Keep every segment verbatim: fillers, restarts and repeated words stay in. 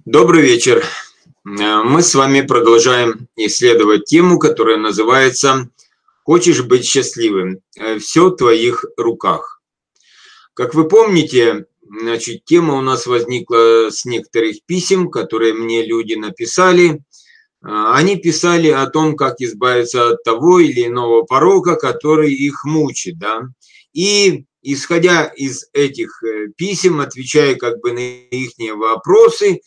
Добрый вечер. Мы с вами продолжаем исследовать тему, которая называется «Хочешь быть счастливым? Все в твоих руках». Как вы помните, значит, тема у нас возникла с некоторых писем, которые мне люди написали. Они писали о том, как избавиться от того или иного порока, который их мучит, да. И исходя из этих писем, отвечая как бы на их вопросы,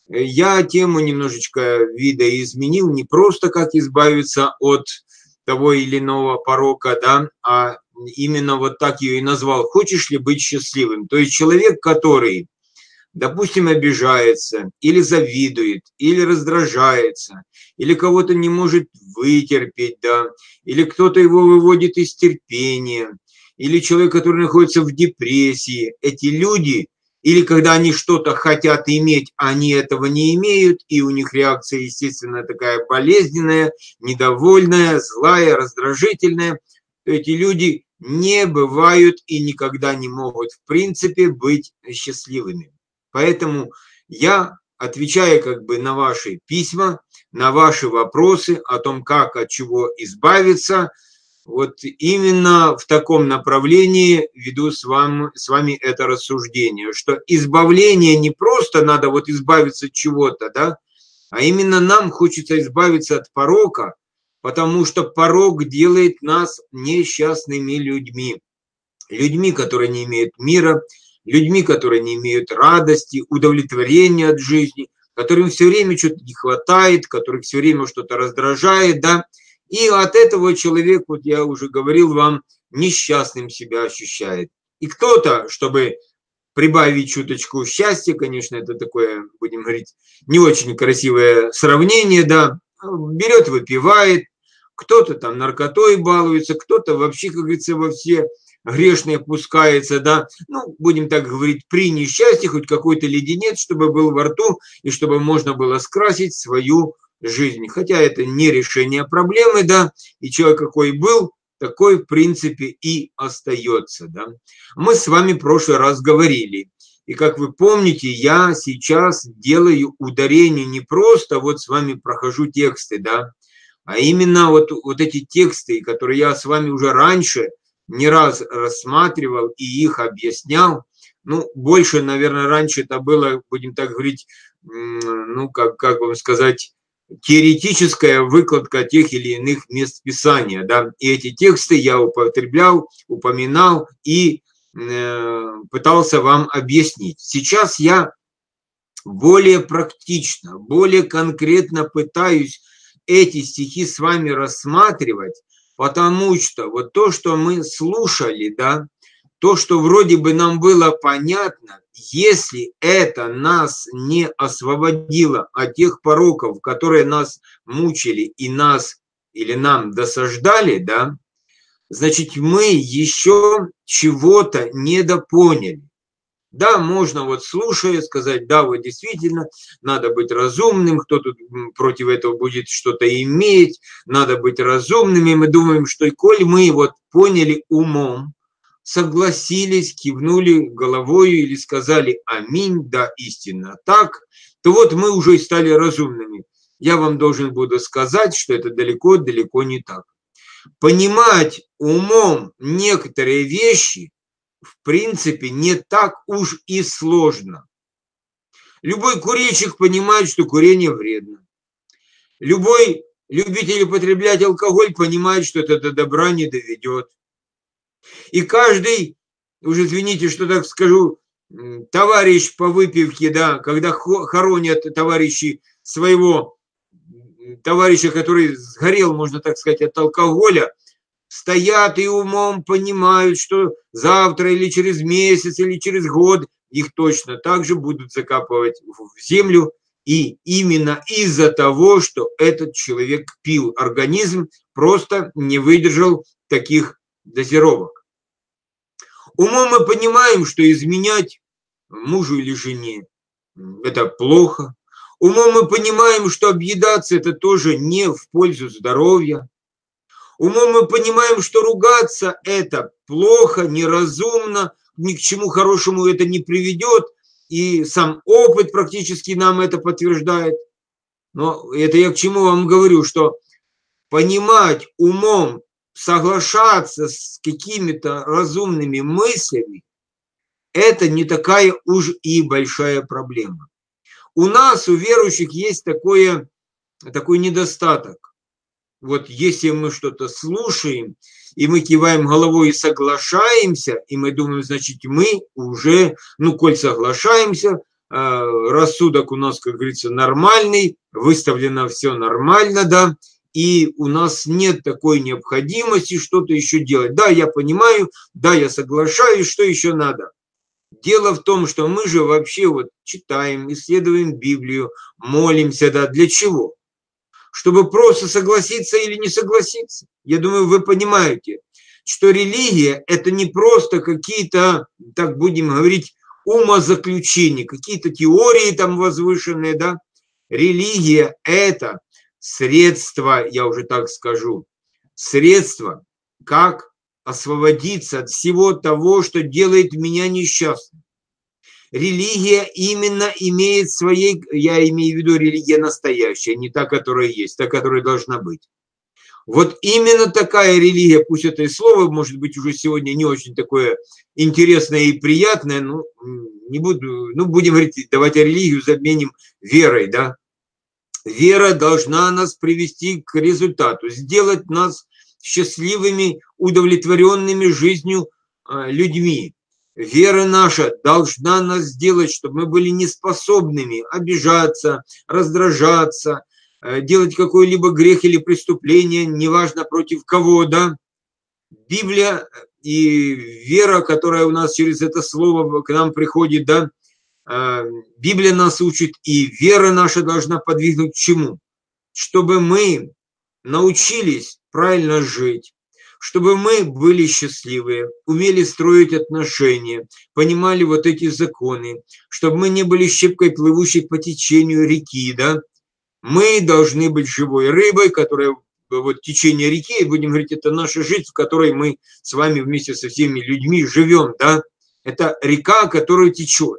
я тему немножечко видоизменил, не просто как избавиться от того или иного порока, да, а именно вот так ее и назвал. Хочешь ли быть счастливым? То есть человек, который, допустим, обижается, или завидует, или раздражается, или кого-то не может вытерпеть, да, или кто-то его выводит из терпения, или человек, который находится в депрессии. Эти люди, или когда они что-то хотят иметь, они этого не имеют, и у них реакция, естественно, такая болезненная, недовольная, злая, раздражительная, то эти люди не бывают и никогда не могут, в принципе, быть счастливыми. Поэтому я, отвечая как бы на ваши письма, на ваши вопросы о том, как от чего избавиться, вот именно в таком направлении веду с вами, с вами это рассуждение, что избавление не просто надо вот избавиться от чего-то, да, а именно нам хочется избавиться от порока, потому что порок делает нас несчастными людьми. Людьми, которые не имеют мира, людьми, которые не имеют радости, удовлетворения от жизни, которым все время что-то не хватает, которых все время что-то раздражает, да. И от этого человек, вот я уже говорил вам, несчастным себя ощущает. И кто-то, чтобы прибавить чуточку счастья, конечно, это такое, будем говорить, не очень красивое сравнение, да, берет, выпивает, кто-то там наркотой балуется, кто-то вообще, как говорится, во все грешные пускается, да, ну, будем так говорить, при несчастье хоть какой-то леденец, чтобы был во рту и чтобы можно было скрасить свою жизнь. Хотя это не решение проблемы, да, и человек какой был, такой, в принципе, и остается, да. Мы с вами в прошлый раз говорили, и как вы помните, я сейчас делаю ударение, не просто вот с вами прохожу тексты, да, а именно вот, вот эти тексты, которые я с вами уже раньше не раз рассматривал и их объяснял. Ну, больше, наверное, раньше это было, будем так говорить, ну, как, как вам сказать, теоретическая выкладка тех или иных мест Писания, да, и эти тексты я употреблял, упоминал и э, пытался вам объяснить. Сейчас я более практично, более конкретно пытаюсь эти стихи с вами рассматривать, потому что вот то, что мы слушали, да, то, что вроде бы нам было понятно, если это нас не освободило от тех пороков, которые нас мучили и нас или нам досаждали, да, значит, мы еще чего-то недопоняли. Да, можно вот слушая сказать, да, вот действительно, надо быть разумным, кто тут против этого будет что-то иметь, надо быть разумными. Мы думаем, что коль мы вот поняли умом, согласились, кивнули головой или сказали аминь, да, истинно так, то вот мы уже и стали разумными. Я вам должен буду сказать, что это далеко-далеко не так. Понимать умом некоторые вещи в принципе не так уж и сложно. Любой курильщик понимает, что курение вредно. Любой любитель употреблять алкоголь понимает, что это до добра не доведет. И каждый, уже извините, что так скажу, товарищ по выпивке, да, когда хоронят товарищи своего товарища, который сгорел, можно так сказать, от алкоголя, стоят и умом понимают, что завтра или через месяц, или через год их точно так же будут закапывать в землю. И именно из-за того, что этот человек пил, организм просто не выдержал таких дозировок. Умом мы понимаем, что изменять мужу или жене – это плохо. Умом мы понимаем, что объедаться – это тоже не в пользу здоровья. Умом мы понимаем, что ругаться – это плохо, неразумно, ни к чему хорошему это не приведет. и сам опыт практически нам это подтверждает. Но это я к чему вам говорю, что понимать умом, соглашаться с какими-то разумными мыслями, это не такая уж и большая проблема. У нас, у верующих, есть такое, такой недостаток. Вот если мы что-то слушаем, и мы киваем головой и соглашаемся, и мы думаем, значит, мы уже, ну, коль соглашаемся, рассудок у нас, как говорится, нормальный, выставлено все нормально, да, и у нас нет такой необходимости что-то еще делать. Да, я понимаю, да, я соглашаюсь, что еще надо? Дело в том, что мы же вообще вот читаем, исследуем Библию, молимся, да, для чего? Чтобы просто согласиться или не согласиться. Я думаю, вы понимаете, что религия – это не просто какие-то, так будем говорить, умозаключения, какие-то теории там возвышенные, да. Религия – это средство, я уже так скажу, средство, как освободиться от всего того, что делает меня несчастным. Религия именно имеет своей, я имею в виду религия настоящая, не та, которая есть, та, которая должна быть. Вот именно такая религия, пусть это и слово, может быть, уже сегодня не очень такое интересное и приятное, ну, не буду, ну, будем говорить, давайте религию заменим верой, да. Вера должна нас привести к результату, сделать нас счастливыми, удовлетворенными жизнью людьми. Вера наша должна нас сделать, чтобы мы были неспособными обижаться, раздражаться, делать какой-либо грех или преступление, неважно против кого, да. Библия и вера, которая у нас через это слово к нам приходит, да, Библия нас учит, и вера наша должна подвигнуть к чему? Чтобы мы научились правильно жить, чтобы мы были счастливые, умели строить отношения, понимали вот эти законы, чтобы мы не были щепкой, плывущей по течению реки, да. Мы должны быть живой рыбой, которая, вот течение реки, будем говорить, это наша жизнь, в которой мы с вами вместе со всеми людьми живем, да. Это река, которая течет.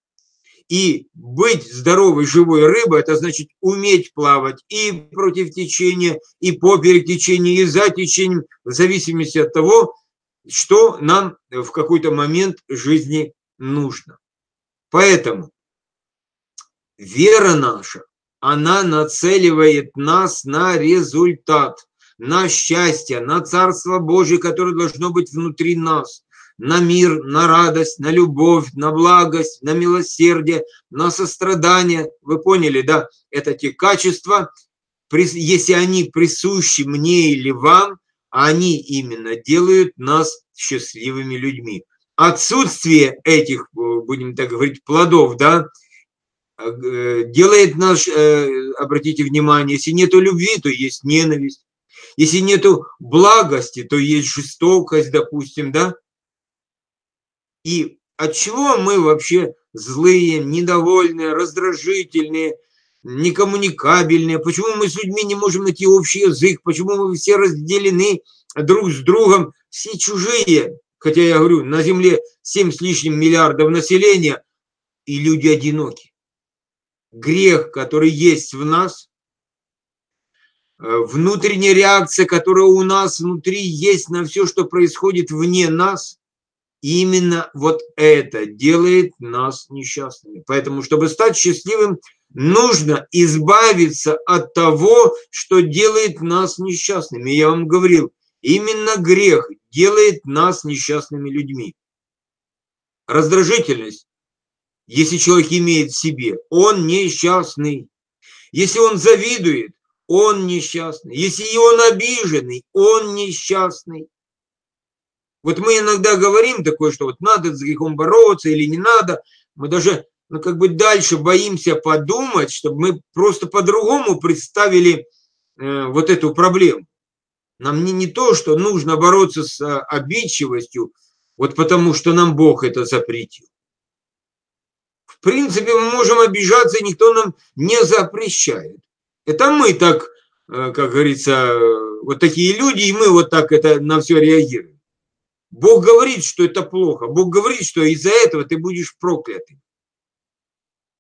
И быть здоровой, живой рыбой, это значит уметь плавать и против течения, и поперек течения, и за течением, в зависимости от того, что нам в какой-то момент жизни нужно. Поэтому вера наша, она нацеливает нас на результат, на счастье, на Царство Божие, которое должно быть внутри нас. На мир, на радость, на любовь, на благость, на милосердие, на сострадание. Вы поняли, да? Это те качества, если они присущи мне или вам, они именно делают нас счастливыми людьми. Отсутствие этих, будем так говорить, плодов, да, делает нас, обратите внимание, если нету любви, то есть ненависть. Если нету благости, то есть жестокость, допустим, да. И от чего мы вообще злые, недовольные, раздражительные, некоммуникабельные? Почему мы с людьми не можем найти общий язык? Почему мы все разделены друг с другом? Все чужие. Хотя я говорю, на Земле семь с лишним миллиардов населения, и люди одиноки. Грех, который есть в нас, внутренняя реакция, которая у нас внутри есть на все, что происходит вне нас, именно вот это делает нас несчастными. Поэтому, чтобы стать счастливым, нужно избавиться от того, что делает нас несчастными. Я вам говорил, именно грех делает нас несчастными людьми. Раздражительность, если человек имеет в себе, он несчастный. Если он завидует, он несчастный. Если он обиженный, он несчастный. Вот мы иногда говорим такое, что вот надо с грехом бороться или не надо. Мы даже, ну, как бы дальше боимся подумать, чтобы мы просто по-другому представили э, вот эту проблему. Нам не, не то, что нужно бороться с э, обидчивостью, вот потому что нам Бог это запретил. В принципе, мы можем обижаться, и никто нам не запрещает. Это мы так, э, как говорится, вот такие люди, и мы вот так это на все реагируем. Бог говорит, что это плохо. Бог говорит, что из-за этого ты будешь проклятым.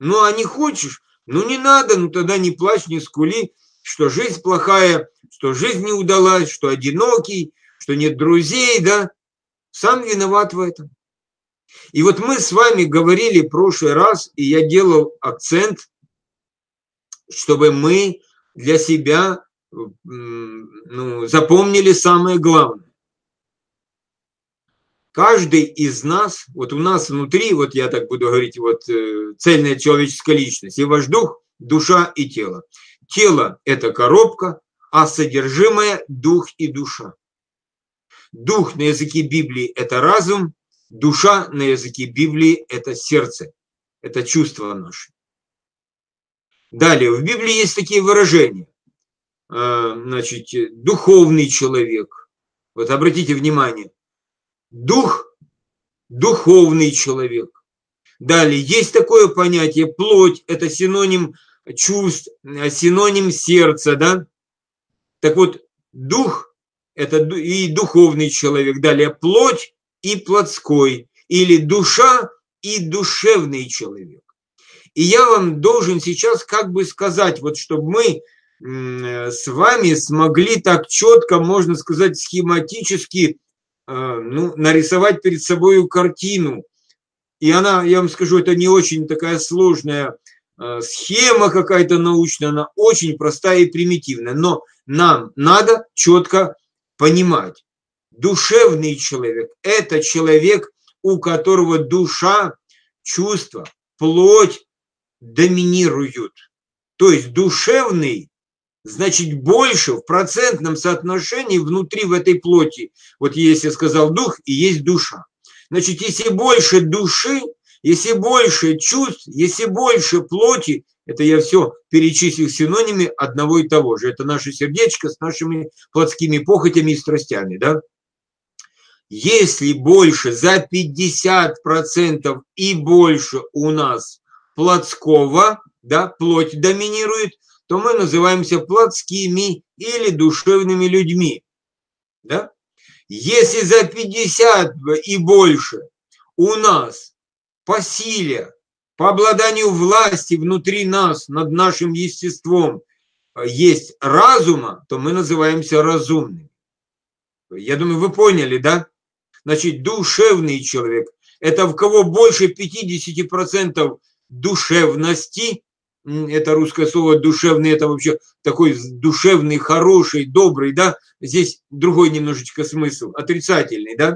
Ну, а не хочешь? Ну, не надо, ну тогда не плачь, не скули, что жизнь плохая, что жизнь не удалась, что одинокий, что нет друзей, да? Сам виноват в этом. И вот мы с вами говорили в прошлый раз, и я делал акцент, чтобы мы для себя ну, запомнили самое главное. Каждый из нас, вот у нас внутри, вот я так буду говорить, вот цельная человеческая личность, и ваш дух, душа и тело. Тело – это коробка, а содержимое – дух и душа. Дух на языке Библии – это разум, душа на языке Библии – это сердце, это чувство наше. Далее, в Библии есть такие выражения. Значит, духовный человек. Вот обратите внимание. Дух – духовный человек. Далее, есть такое понятие плоть – это синоним чувств, синоним сердца, да? Так вот, дух – это и духовный человек. Далее, плоть и плотской. Или душа и душевный человек. И я вам должен сейчас как бы сказать, вот чтобы мы с вами смогли так четко, можно сказать, схематически ну, нарисовать перед собой картину. И она, я вам скажу, это не очень такая сложная схема какая-то научная, она очень простая и примитивная. Но нам надо четко понимать. Душевный человек – это человек, у которого душа, чувства, плоть доминируют. То есть душевный, значит, больше в процентном соотношении внутри в этой плоти. Вот если я сказал дух, и есть душа. Значит, если больше души, если больше чувств, если больше плоти, это я все перечислил синонимы одного и того же. Это наше сердечко с нашими плотскими похотями и страстями, да? Если больше за пятьдесят процентов и больше у нас плотского, да, плоть доминирует, то мы называемся плотскими или душевными людьми. Да? Если за пятьдесят и больше у нас по силе, по обладанию власти внутри нас, над нашим естеством, есть разума, то мы называемся разумными. Я думаю, вы поняли, да? Значит, душевный человек – это в кого больше пятьдесят процентов душевности. Это русское слово душевный, это вообще такой душевный, хороший, добрый, да? Здесь другой немножечко смысл, отрицательный, да?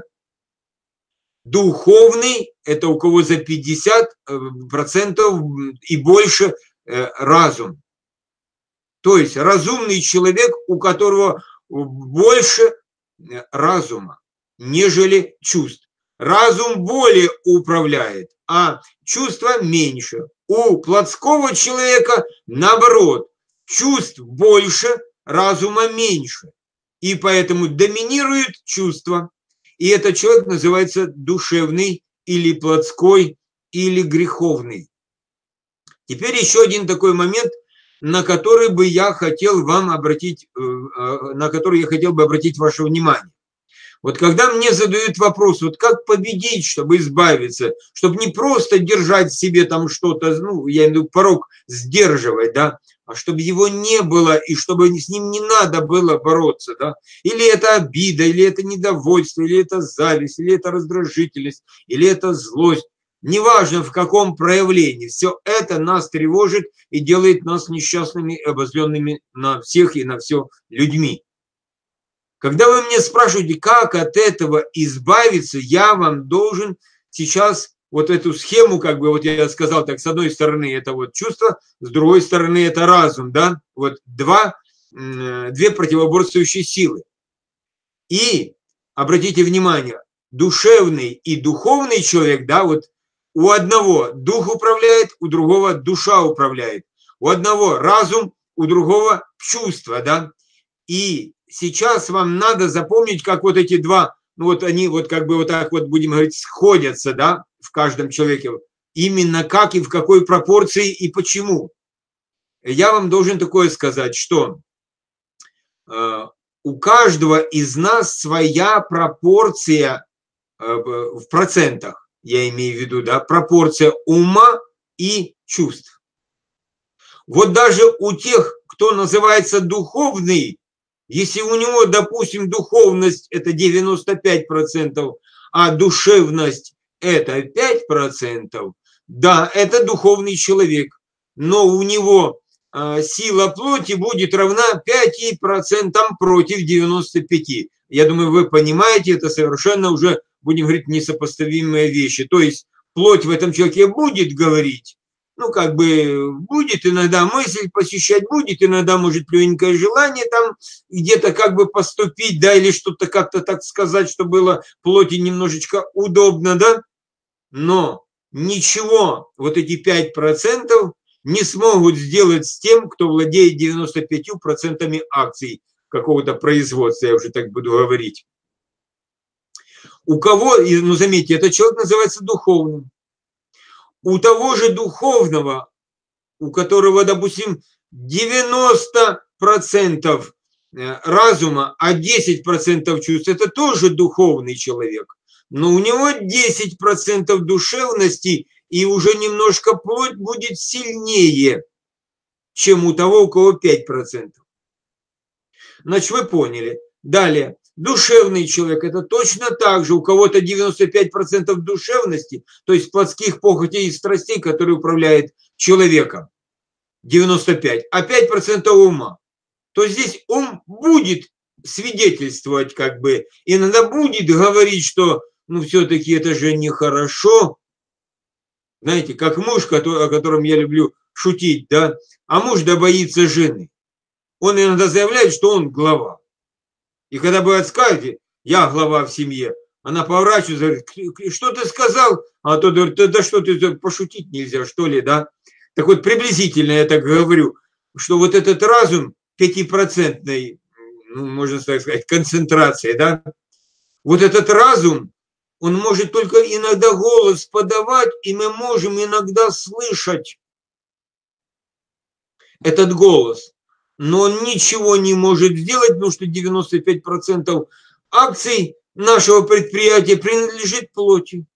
Духовный – это у кого за пятьдесят процентов и больше разум. То есть разумный человек, у которого больше разума, нежели чувств. Разум более управляет, а чувства меньше. У плотского человека наоборот, чувств больше, разума меньше. И поэтому доминируют чувства. И этот человек называется душевный или плотской, или греховный. Теперь еще один такой момент, на который бы я хотел вам обратить, на который я хотел бы обратить ваше внимание. Вот когда мне задают вопрос, вот как победить, чтобы избавиться, чтобы не просто держать в себе там что-то, ну, я имею в виду порок сдерживать, да, а чтобы его не было, и чтобы с ним не надо было бороться, да, или это обида, или это недовольство, или это зависть, или это раздражительность, или это злость, неважно в каком проявлении, все это нас тревожит и делает нас несчастными, обозленными на всех и на все людьми. Когда вы меня спрашиваете, как от этого избавиться, я вам должен сейчас вот эту схему, как бы, вот я сказал так, с одной стороны это вот чувство, с другой стороны это разум, да, вот два, две противоборствующие силы. И, обратите внимание, душевный и духовный человек, да, вот у одного дух управляет, у другого душа управляет, у одного разум, у другого чувство, да, и сейчас вам надо запомнить, как вот эти два, ну вот они вот как бы вот так вот, будем говорить, сходятся, да, в каждом человеке. Именно как и в какой пропорции и почему. Я вам должен такое сказать, что э, у каждого из нас своя пропорция э, в процентах, я имею в виду, да, пропорция ума и чувств. Вот даже у тех, кто называется духовный, если у него, допустим, духовность – это девяносто пять процентов, а душевность – это пять процентов, да, это духовный человек, но у него э, сила плоти будет равна пяти процентам против девяноста пяти. Я думаю, вы понимаете, это совершенно уже, будем говорить, несопоставимые вещи. То есть плоть в этом человеке будет говорить, ну, как бы, будет иногда мысль посещать, будет иногда, может, легенькое желание там где-то как бы поступить, да, или что-то как-то так сказать, что было плоти немножечко удобно, да, но ничего вот эти пять процентов не смогут сделать с тем, кто владеет девяноста пятью процентами акций какого-то производства, я уже так буду говорить. У кого, ну, заметьте, этот человек называется духовным. У того же духовного, у которого, допустим, девяносто процентов разума, а десять процентов чувств, это тоже духовный человек. Но у него десять процентов душевности, и уже немножко плоть будет сильнее, чем у того, у кого пять процентов. Значит, вы поняли. Далее. Душевный человек – это точно так же. У кого-то девяносто пять процентов душевности, то есть плотских похотей и страстей, которые управляют человеком. девяносто пять. А пять процентов ума. То здесь ум будет свидетельствовать, как бы, иногда будет говорить, что, ну, все-таки это же нехорошо. Знаете, как муж, о котором я люблю шутить, да, а муж да боится жены. Он иногда заявляет, что он глава. И когда бывает скажете, я глава в семье, она поворачивается, говорит, что ты сказал? А то говорит, да что ты, пошутить нельзя, что ли, да? Так вот, приблизительно я так говорю, что вот этот разум пятипроцентной, ну, можно так сказать, концентрации, да, вот этот разум, он может только иногда голос подавать, и мы можем иногда слышать этот голос. Но он ничего не может сделать, потому что девяносто пять процентов акций нашего предприятия принадлежит плоти.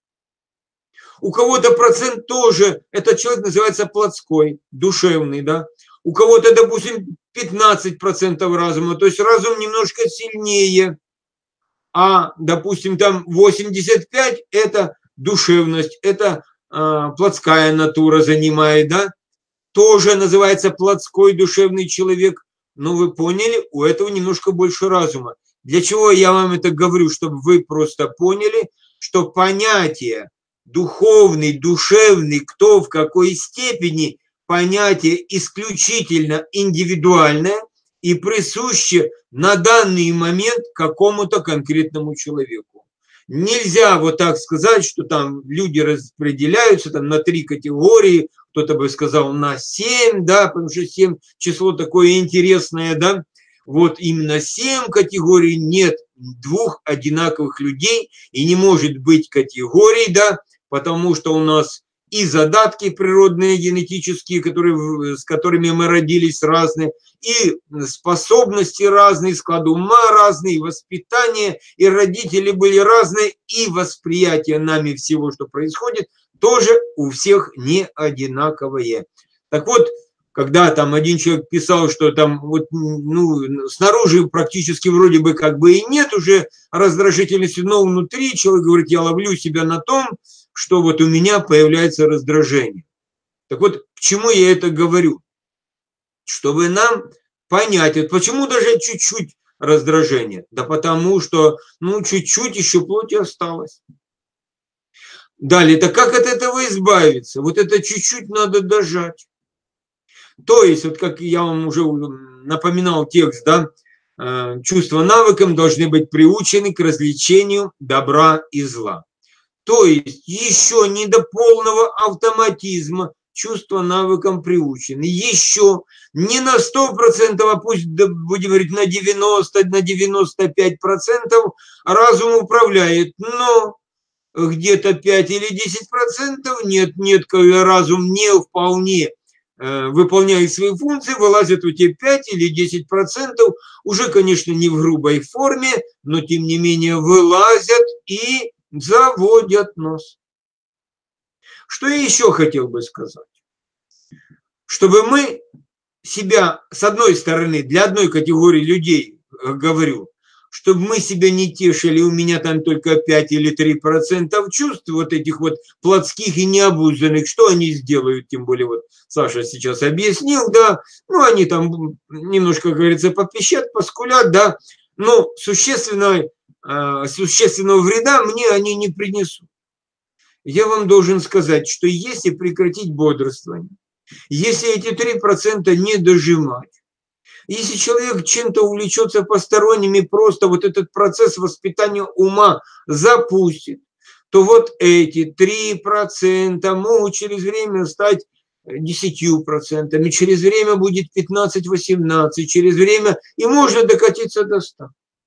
У кого-то процент тоже, этот человек называется плотской, душевный, да. У кого-то, допустим, пятнадцать процентов разума, то есть разум немножко сильнее, а, допустим, там восемьдесят пять процентов это душевность, это э, плотская натура занимает, да. Тоже называется плотской душевный человек, но вы поняли, у этого немножко больше разума. Для чего я вам это говорю? Чтобы вы просто поняли, что понятие духовный, душевный, кто в какой степени, понятие исключительно индивидуальное и присуще на данный момент какому-то конкретному человеку. Нельзя вот так сказать, что там люди распределяются там на три категории, кто-то бы сказал на семь, да, потому что семь число такое интересное, да. Вот именно семь категорий, нет двух одинаковых людей, и не может быть категорий, да, потому что у нас и задатки природные, генетические, которые, с которыми мы родились, разные, и способности разные, склад ума разные, и воспитание, и родители были разные, и восприятие нами всего, что происходит, тоже у всех не одинаковое. Так вот, когда там один человек писал, что там вот, ну, снаружи практически вроде бы как бы и нет уже раздражительности, но внутри человек говорит, я ловлю себя на том, что вот у меня появляется раздражение. Так вот, к чему я это говорю? Чтобы нам понять, вот почему даже чуть-чуть раздражение? Да потому что, ну, чуть-чуть еще плоти осталось. Далее, так как от этого избавиться? Вот это чуть-чуть надо дожать. То есть, вот как я вам уже напоминал текст, да, чувства навыкам должны быть приучены к развлечению добра и зла. То есть, еще не до полного автоматизма чувства навыкам приучены. Еще не на сто процентов, а пусть, будем говорить, на девяносто, на девяносто пять процентов разум управляет, но где-то пять или десять процентов нет, нет, когда разум не вполне выполняет свои функции, вылазят у тебя пять или десять процентов, уже, конечно, не в грубой форме, но тем не менее вылазят и заводят нос. Что я еще хотел бы сказать? чтобы мы себя, с одной стороны, для одной категории людей, говорю, чтобы мы себя не тешили, у меня там только пять или три процента чувств вот этих вот плотских и необузданных, что они сделают, тем более вот Саша сейчас объяснил, да, ну они там немножко, как говорится, попищат, поскулят, да, но существенного, существенного вреда мне они не принесут. Я вам должен сказать, что если прекратить бодрствование, если эти три процента не дожимать, если человек чем-то увлечется посторонними, просто вот этот процесс воспитания ума запустит, то вот эти три процента могут через время стать десятью процентами, через время будет пятнадцать-восемнадцать, через время и можно докатиться до ста.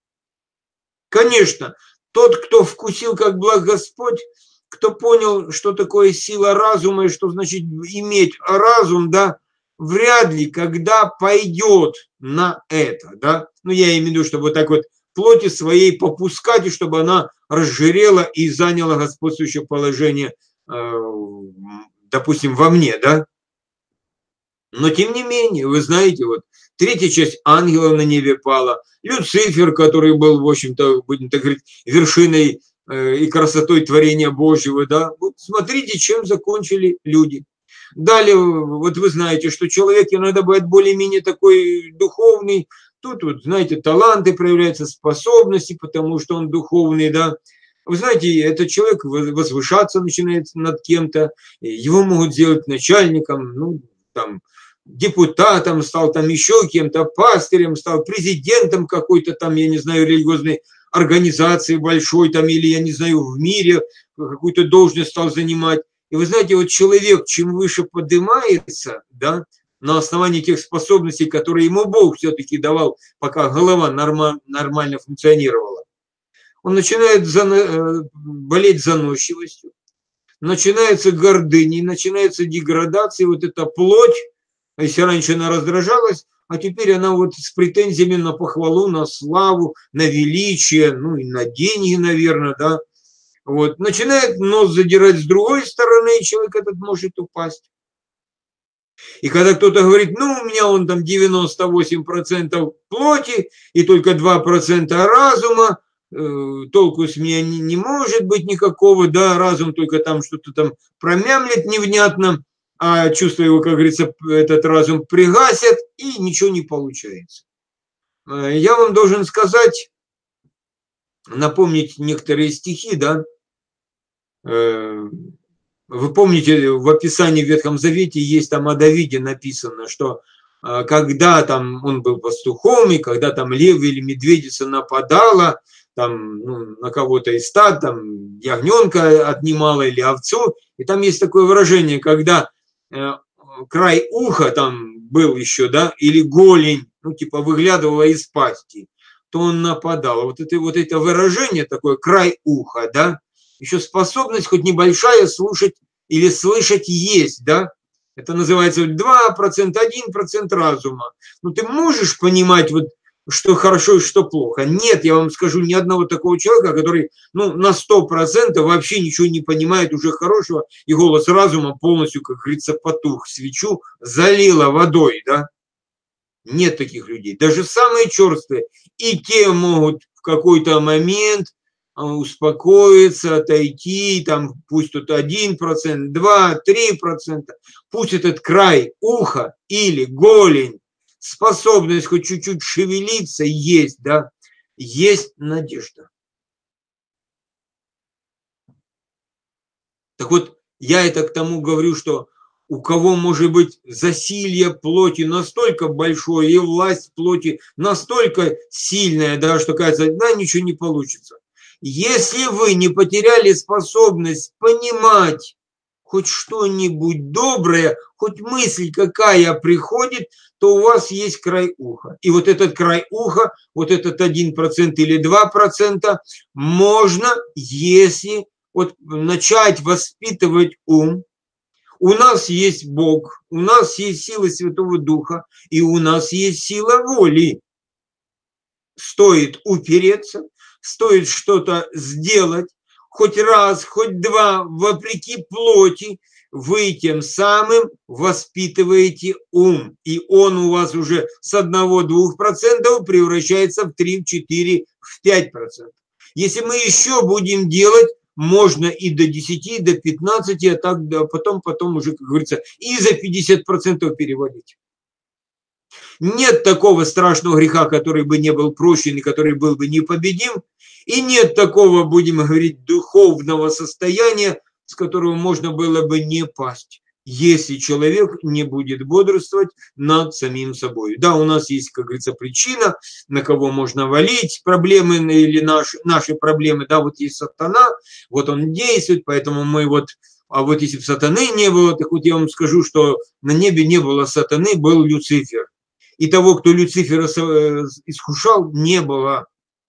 Конечно, тот, кто вкусил, как благ Господь, кто понял, что такое сила разума и что значит иметь разум, да, вряд ли когда пойдет на это, да, ну я имею в виду, чтобы вот так вот плоти своей попускать, и чтобы она разжирела и заняла господствующее положение, допустим, во мне, да. Но тем не менее, вы знаете, вот третья часть ангелов на небе пала, Люцифер, который был, в общем-то, будем так говорить, вершиной и красотой творения Божьего, да, вот смотрите, чем закончили люди. Далее, вот вы знаете, что человек иногда бывает более-менее такой духовный, тут вот, знаете, таланты проявляются, способности, потому что он духовный, да. Вы знаете, этот человек возвышаться начинает над кем-то, его могут сделать начальником, ну, там, депутатом стал, там еще кем-то, пастырем стал, президентом какой-то там, я не знаю, религиозной организации большой там, или, я не знаю, в мире какую-то должность стал занимать. И вы знаете, вот человек, чем выше поднимается, да, на основании тех способностей, которые ему Бог все-таки давал, пока голова норма, нормально функционировала, он начинает зано, болеть заносчивостью, начинается гордыней, начинается деградация, вот эта плоть, если раньше она раздражалась, а теперь она вот с претензиями на похвалу, на славу, на величие, ну и на деньги, наверное, да, вот, начинает нос задирать с другой стороны, и человек этот может упасть. И когда кто-то говорит, ну, у меня он там девяносто восемь процентов плоти и только два процента разума, э, толку с меня не, не может быть никакого, да, разум только там что-то там промямлет невнятно, а чувства его, как говорится, этот разум пригасят, и ничего не получается. Я вам должен сказать, напомнить некоторые стихи, да. Вы помните, в описании в Ветхом Завете есть там о Давиде написано, что когда там он был пастухом, и когда там лев или медведица нападала, там, ну, на кого-то из стад, там, ягненка отнимала или овцу, и там есть такое выражение, когда э, край уха там был еще, да, или голень, ну, типа, выглядывала из пасти, то он нападал. Вот это, вот это выражение такое, край уха, да, еще способность хоть небольшая слушать или слышать есть, да, это называется два процента, один процент разума. Ну, ты можешь понимать, вот, что хорошо и что плохо? Нет, я вам скажу, ни одного такого человека, который, ну, на сто процентов вообще ничего не понимает уже хорошего, и голос разума полностью, как говорится, потух, свечу залила водой, да. Нет таких людей. Даже самые черствые, и те могут в какой-то момент успокоиться, отойти, там, пусть тут один процент, два, три процента, пусть этот край уха или голень, способность хоть чуть-чуть шевелиться есть, да, есть надежда. Так вот, я это к тому говорю, что у кого может быть засилье плоти настолько большое и власть плоти настолько сильная, да, что кажется, да, ничего не получится. Если вы не потеряли способность понимать хоть что-нибудь доброе, хоть мысль какая приходит, то у вас есть край уха. И вот этот край уха, вот этот один процент или два процента можно, если вот начать воспитывать ум. У нас есть Бог, у нас есть сила Святого Духа, и у нас есть сила воли. Стоит упереться, стоит что-то сделать, хоть раз, хоть два, вопреки плоти, вы тем самым воспитываете ум. И он у вас уже с одного-двух процентов превращается в три, в четыре, в пять процентов. Если мы еще будем делать, можно и до десяти, и до пятнадцати, а так да, потом, потом уже, как говорится, и за пятьдесят процентов переводить. Нет такого страшного греха, который бы не был прощен и который был бы непобедим. И нет такого, будем говорить, духовного состояния, с которого можно было бы не пасть, если человек не будет бодрствовать над самим собой. Да, у нас есть, как говорится, причина, на кого можно валить проблемы или наши, наши проблемы. Да, вот есть сатана, вот он действует, поэтому мы вот... А вот если бы сатаны не было, так вот я вам скажу, что на небе не было сатаны, был Люцифер. И того, кто Люцифера искушал, не было.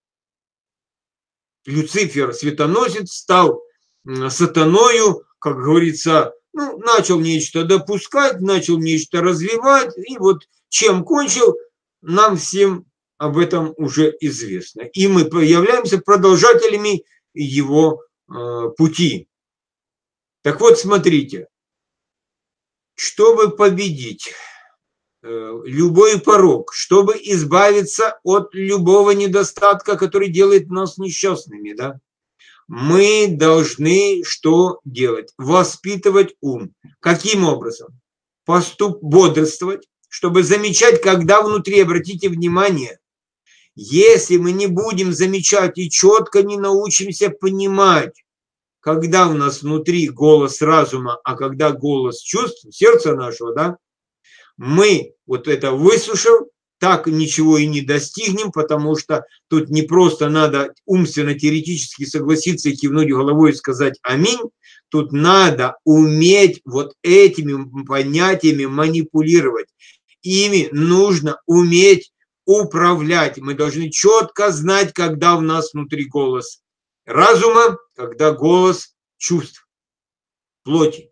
Люцифер, светоносец, стал сатаною, как говорится, ну, начал нечто допускать, начал нечто развивать, и вот чем кончил, нам всем об этом уже известно. И мы являемся продолжателями его э, пути. Так вот, смотрите, чтобы победить любой порок, чтобы избавиться от любого недостатка, который делает нас несчастными, да, мы должны что делать? Воспитывать ум. Каким образом? Поступ, бодрствовать, чтобы замечать, когда внутри, обратите внимание, если мы не будем замечать и четко не научимся понимать, когда у нас внутри голос разума, а когда голос чувств, сердца нашего, да, мы вот это выслушав, так ничего и не достигнем, потому что тут не просто надо умственно-теоретически согласиться и кивнуть головой и сказать «Аминь», тут надо уметь вот этими понятиями манипулировать. Ими нужно уметь управлять. Мы должны четко знать, когда у нас внутри голос разума, когда голос чувств, плоти.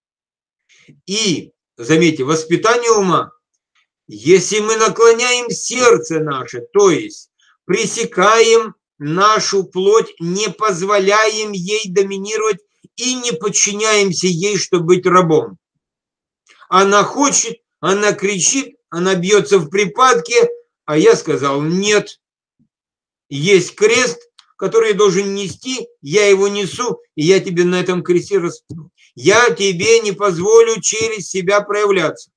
И заметьте, воспитание ума, если мы наклоняем сердце наше, то есть пресекаем нашу плоть, не позволяем ей доминировать и не подчиняемся ей, чтобы быть рабом. Она хочет, она кричит, она бьется в припадке, а я сказал нет. Есть крест, который я должен нести, я его несу, и я тебе на этом кресте распну. Я тебе не позволю через себя проявляться.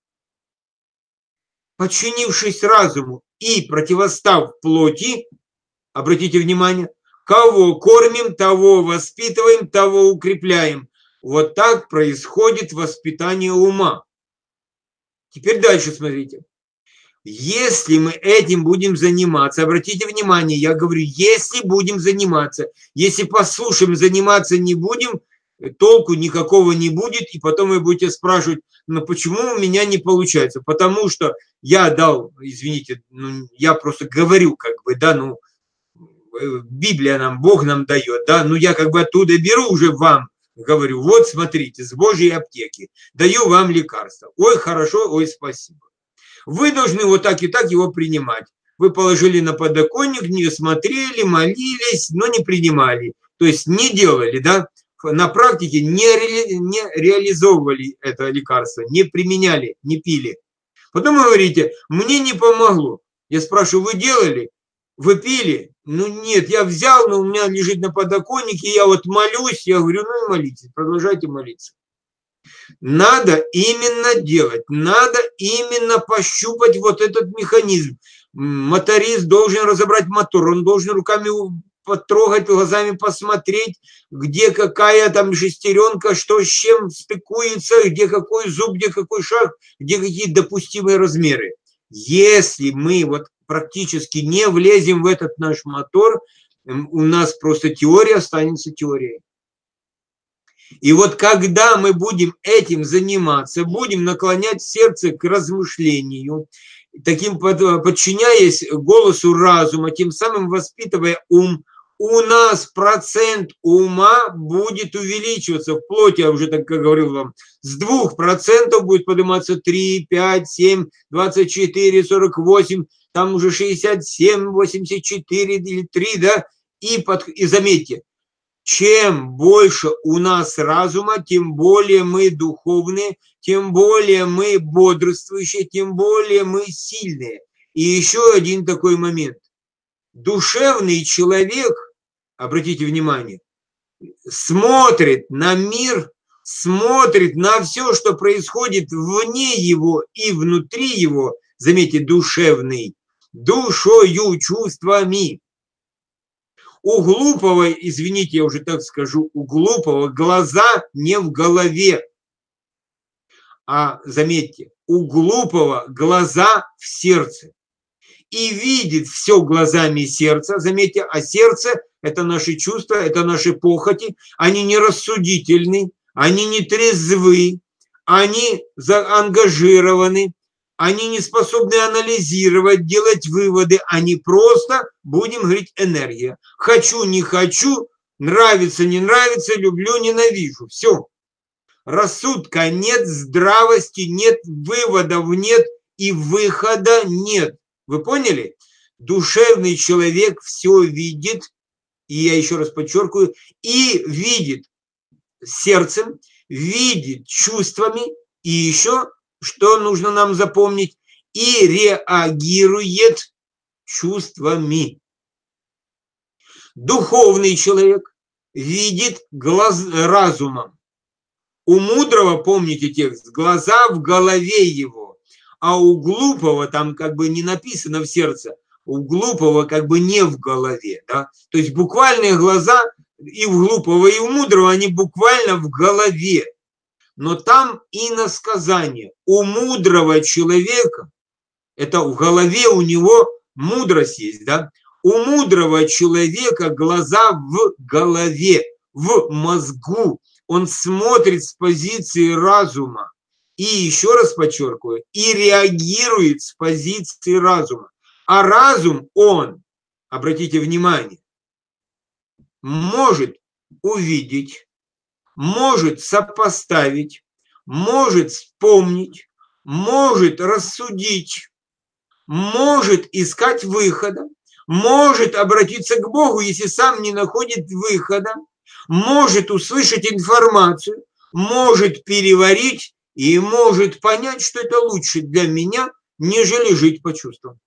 Подчинившись разуму и противостав плоти, обратите внимание, кого кормим, того воспитываем, того укрепляем. Вот так происходит воспитание ума. Теперь дальше смотрите. Если мы этим будем заниматься, обратите внимание, я говорю, если будем заниматься, если послушаем, заниматься не будем, толку никакого не будет, и потом вы будете спрашивать, ну почему у меня не получается? Потому что я дал, извините, ну, я просто говорю, как бы, да, ну, Библия нам, Бог нам дает, да, ну я как бы оттуда беру уже вам, говорю, вот смотрите, с Божьей аптеки, даю вам лекарство. Ой, хорошо, ой, спасибо. Вы должны вот так и так его принимать. Вы положили на подоконник, не смотрели, молились, но не принимали. То есть не делали, да, на практике не, ре, не реализовывали это лекарство, не применяли, не пили. Потом вы говорите, мне не помогло. Я спрашиваю, вы делали? Вы пили? Ну нет, я взял, но у меня лежит на подоконнике, я вот молюсь, я говорю, ну и молитесь, продолжайте молиться. Надо именно делать, надо именно пощупать вот этот механизм. Моторист должен разобрать мотор, он должен руками потрогать, глазами посмотреть, где какая там шестеренка, что с чем стыкуется, где какой зуб, где какой шаг, где какие допустимые размеры. Если мы вот практически не влезем в этот наш мотор, у нас просто теория останется теорией. И вот когда мы будем этим заниматься, будем наклонять сердце к размышлению, таким подчиняясь голосу разума, тем самым воспитывая ум, у нас процент ума будет увеличиваться в плоти, я уже так как говорил вам, с двух процентов будет подниматься три, пять, семь, двадцать четыре, сорок восемь, там уже шестьдесят семь, восемьдесят четыре или три, да, и, под, и заметьте, Чем больше у нас разума, тем более мы духовные, тем более мы бодрствующие, тем более мы сильные. И еще один такой момент. Душевный человек, обратите внимание, смотрит на мир, смотрит на все, что происходит вне его и внутри его, заметьте, душевный, душою, чувствами. У глупого, извините, я уже так скажу, у глупого глаза не в голове. А заметьте, у глупого глаза в сердце. И видит все глазами сердца, заметьте, а сердце – это наши чувства, это наши похоти, они не рассудительны, они не трезвы, они заангажированы, они не способны анализировать, делать выводы, они просто, будем говорить, энергия. Хочу, не хочу, нравится, не нравится, люблю, ненавижу. Все. Рассудка нет, здравости нет, выводов нет и выхода нет. Вы поняли? Душевный человек все видит, и я еще раз подчеркиваю, и видит сердцем, видит чувствами, и еще, что нужно нам запомнить, и реагирует чувствами. Духовный человек видит глаз, разумом. У мудрого, помните текст, глаза в голове его. А у глупого там как бы не написано в сердце, у глупого как бы не в голове. Да? То есть буквальные глаза и у глупого, и у мудрого, они буквально в голове. Но там иносказание. У мудрого человека, это в голове у него мудрость есть, да? У мудрого человека глаза в голове, в мозгу. Он смотрит с позиции разума. И еще раз подчеркиваю, и реагирует с позиции разума. А разум, он, обратите внимание, может увидеть, может сопоставить, может вспомнить, может рассудить, может искать выхода, может обратиться к Богу, если сам не находит выхода, может услышать информацию, может переварить, и может понять, что это лучше для меня, нежели жить по чувствам.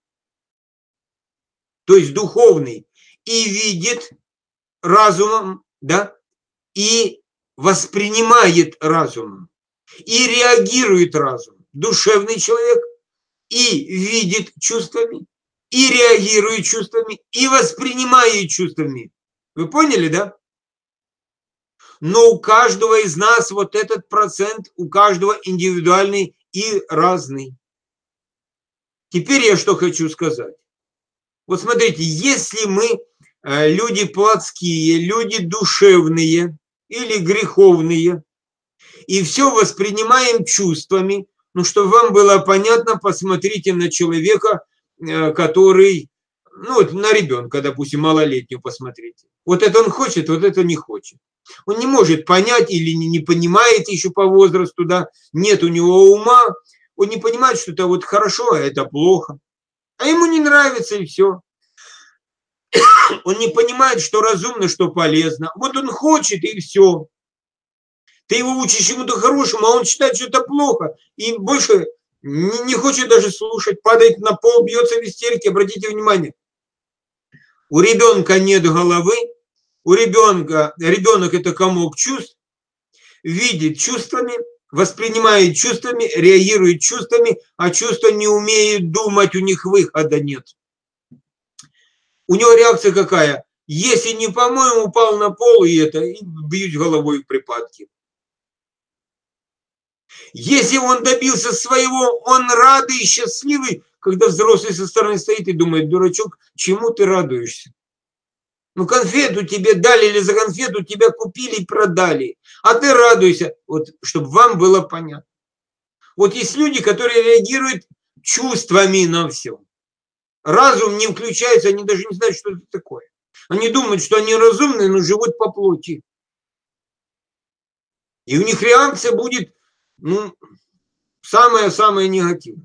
То есть духовный и видит разумом, да, и воспринимает разумом, и реагирует разумом. Душевный человек и видит чувствами, и реагирует чувствами, и воспринимает чувствами. Вы поняли, да? Но у каждого из нас вот этот процент, у каждого индивидуальный и разный. Теперь я что хочу сказать. Вот смотрите, если мы люди плотские, люди душевные или греховные, и все воспринимаем чувствами, ну, чтобы вам было понятно, посмотрите на человека, который, ну, вот на ребенка, допустим, малолетнего посмотрите. Вот это он хочет, вот это не хочет. Он не может понять или не понимает еще по возрасту, да, нет у него ума, он не понимает, что это вот хорошо, а это плохо. А ему не нравится и все. Он не понимает, что разумно, что полезно. Вот он хочет и все. Ты его учишь чему-то хорошему, а он считает, что это плохо. И больше не хочет даже слушать, падает на пол, бьется в истерике. Обратите внимание. У ребенка нет головы. У ребенка, ребенок это комок чувств, видит чувствами, воспринимает чувствами, реагирует чувствами, а чувства не умеют думать, у них выхода нет. У него реакция какая? Если не по-моему, упал на пол и это, и бьют головой в припадке. Если он добился своего, он радый и счастливый, когда взрослый со стороны стоит и думает, дурачок, чему ты радуешься? Ну, конфету тебе дали или за конфету тебя купили и продали. А ты радуйся, вот, чтобы вам было понятно. Вот есть люди, которые реагируют чувствами на все. Разум не включается, они даже не знают, что это такое. Они думают, что они разумные, но живут по плоти. И у них реакция будет, ну, самая-самая негативная.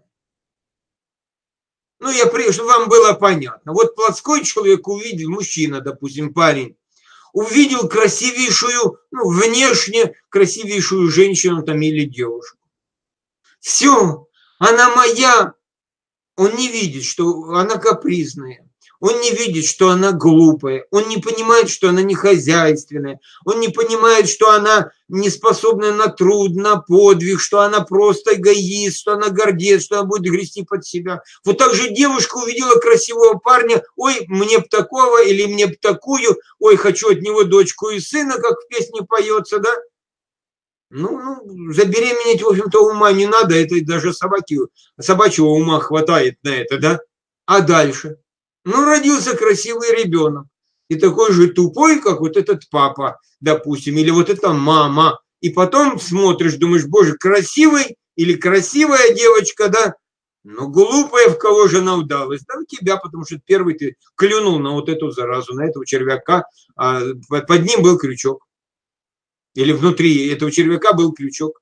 Ну, я, чтобы вам было понятно. Вот плотской человек увидел, мужчина, допустим, парень, увидел красивейшую, ну, внешне красивейшую женщину там или девушку. Все, она моя. Он не видит, что она капризная. Он не видит, что она глупая. Он не понимает, что она не хозяйственная. Он не понимает, что она не способна на труд, на подвиг, что она просто эгоист, что она гордец, что она будет грести под себя. Вот так же девушка увидела красивого парня. Ой, мне б такого или мне б такую. Ой, хочу от него дочку и сына, как в песне поется, да? Ну, ну, забеременеть, в общем-то, ума не надо. Это даже собаки, собачьего ума хватает на это, да? А дальше? Ну, родился красивый ребенок. И такой же тупой, как вот этот папа, допустим, или вот эта мама. И потом смотришь, думаешь, боже, красивый или красивая девочка, да? Но глупая, в кого же она удалась? Да в тебя, потому что первый ты клюнул на вот эту заразу, на этого червяка, а под ним был крючок. Или внутри этого червяка был крючок.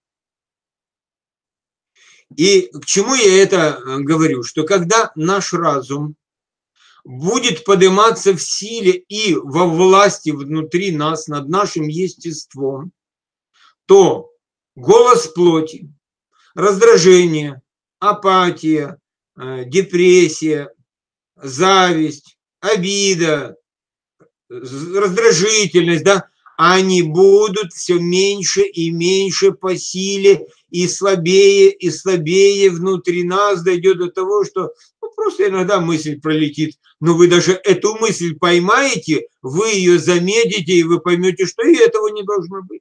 И к чему я это говорю? Что когда наш разум будет подниматься в силе и во власти внутри нас над нашим естеством, то голос плоти, раздражение, апатия, депрессия, зависть, обида, раздражительность, да, они будут все меньше и меньше по силе, и слабее, и слабее внутри нас дойдет до того, что ну, просто иногда мысль пролетит. Но вы даже эту мысль поймаете, вы ее заметите, и вы поймете, что и этого не должно быть.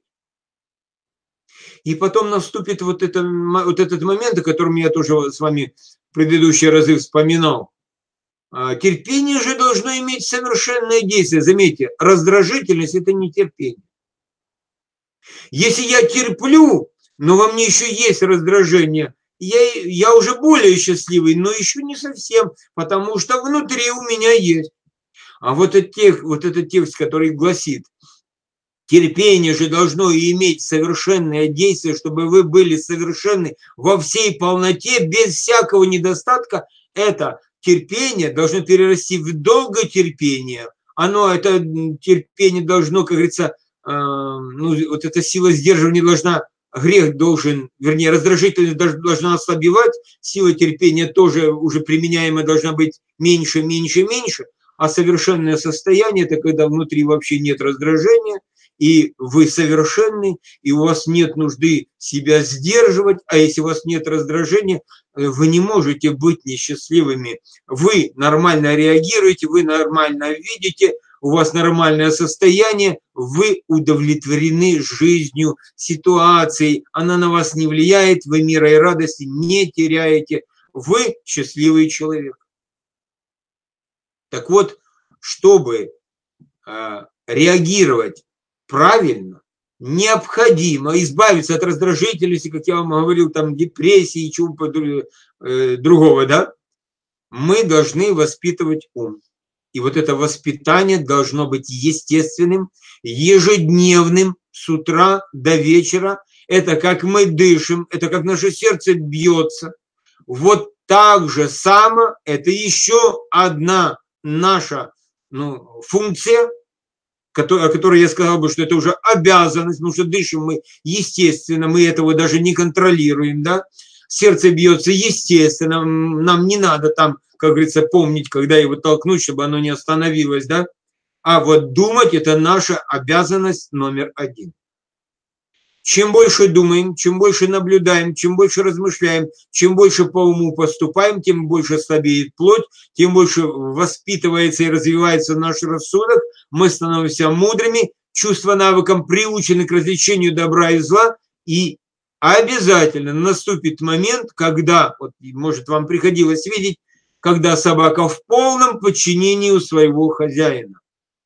И потом наступит вот, это, вот этот момент, о котором я тоже с вами в предыдущие разы вспоминал. Терпение же должно иметь совершенное действие. Заметьте, раздражительность – это не терпение. Если я терплю, но во мне еще есть раздражение, я, я уже более счастливый, но еще не совсем, потому что внутри у меня есть. А вот этот текст, вот этот текст, который гласит, терпение же должно иметь совершенное действие, чтобы вы были совершенны во всей полноте, без всякого недостатка, это терпение должно перерасти в долготерпение. Оно, это терпение должно, как говорится, э, ну, вот эта сила сдерживания должна, грех должен, вернее, раздражительность должна ослабевать, сила терпения тоже уже применяемая должна быть меньше, меньше, меньше, а совершенное состояние – это когда внутри вообще нет раздражения, и вы совершенны, и у вас нет нужды себя сдерживать, а если у вас нет раздражения, вы не можете быть несчастливыми. Вы нормально реагируете, вы нормально видите, у вас нормальное состояние, вы удовлетворены жизнью, ситуацией, она на вас не влияет, вы мира и радости не теряете, вы счастливый человек. Так вот, чтобы э, реагировать правильно, необходимо избавиться от раздражительности, как я вам говорил, там депрессии и чего другого, да? Мы должны воспитывать ум. И вот это воспитание должно быть естественным, ежедневным, с утра до вечера. Это как мы дышим, это как наше сердце бьется. Вот так же само, это еще одна наша ну, функция, о которой я сказал бы, что это уже обязанность, потому что дышим мы естественно, мы этого даже не контролируем, да, сердце бьется естественно, нам не надо там, как говорится, помнить, когда его толкнуть, чтобы оно не остановилось, да, а вот думать – это наша обязанность номер один. Чем больше думаем, чем больше наблюдаем, чем больше размышляем, чем больше по уму поступаем, тем больше слабеет плоть, тем больше воспитывается и развивается наш рассудок, мы становимся мудрыми, чувства навыкам приучены к развлечению добра и зла, и обязательно наступит момент, когда, вот, может, вам приходилось видеть, когда собака в полном подчинении у своего хозяина.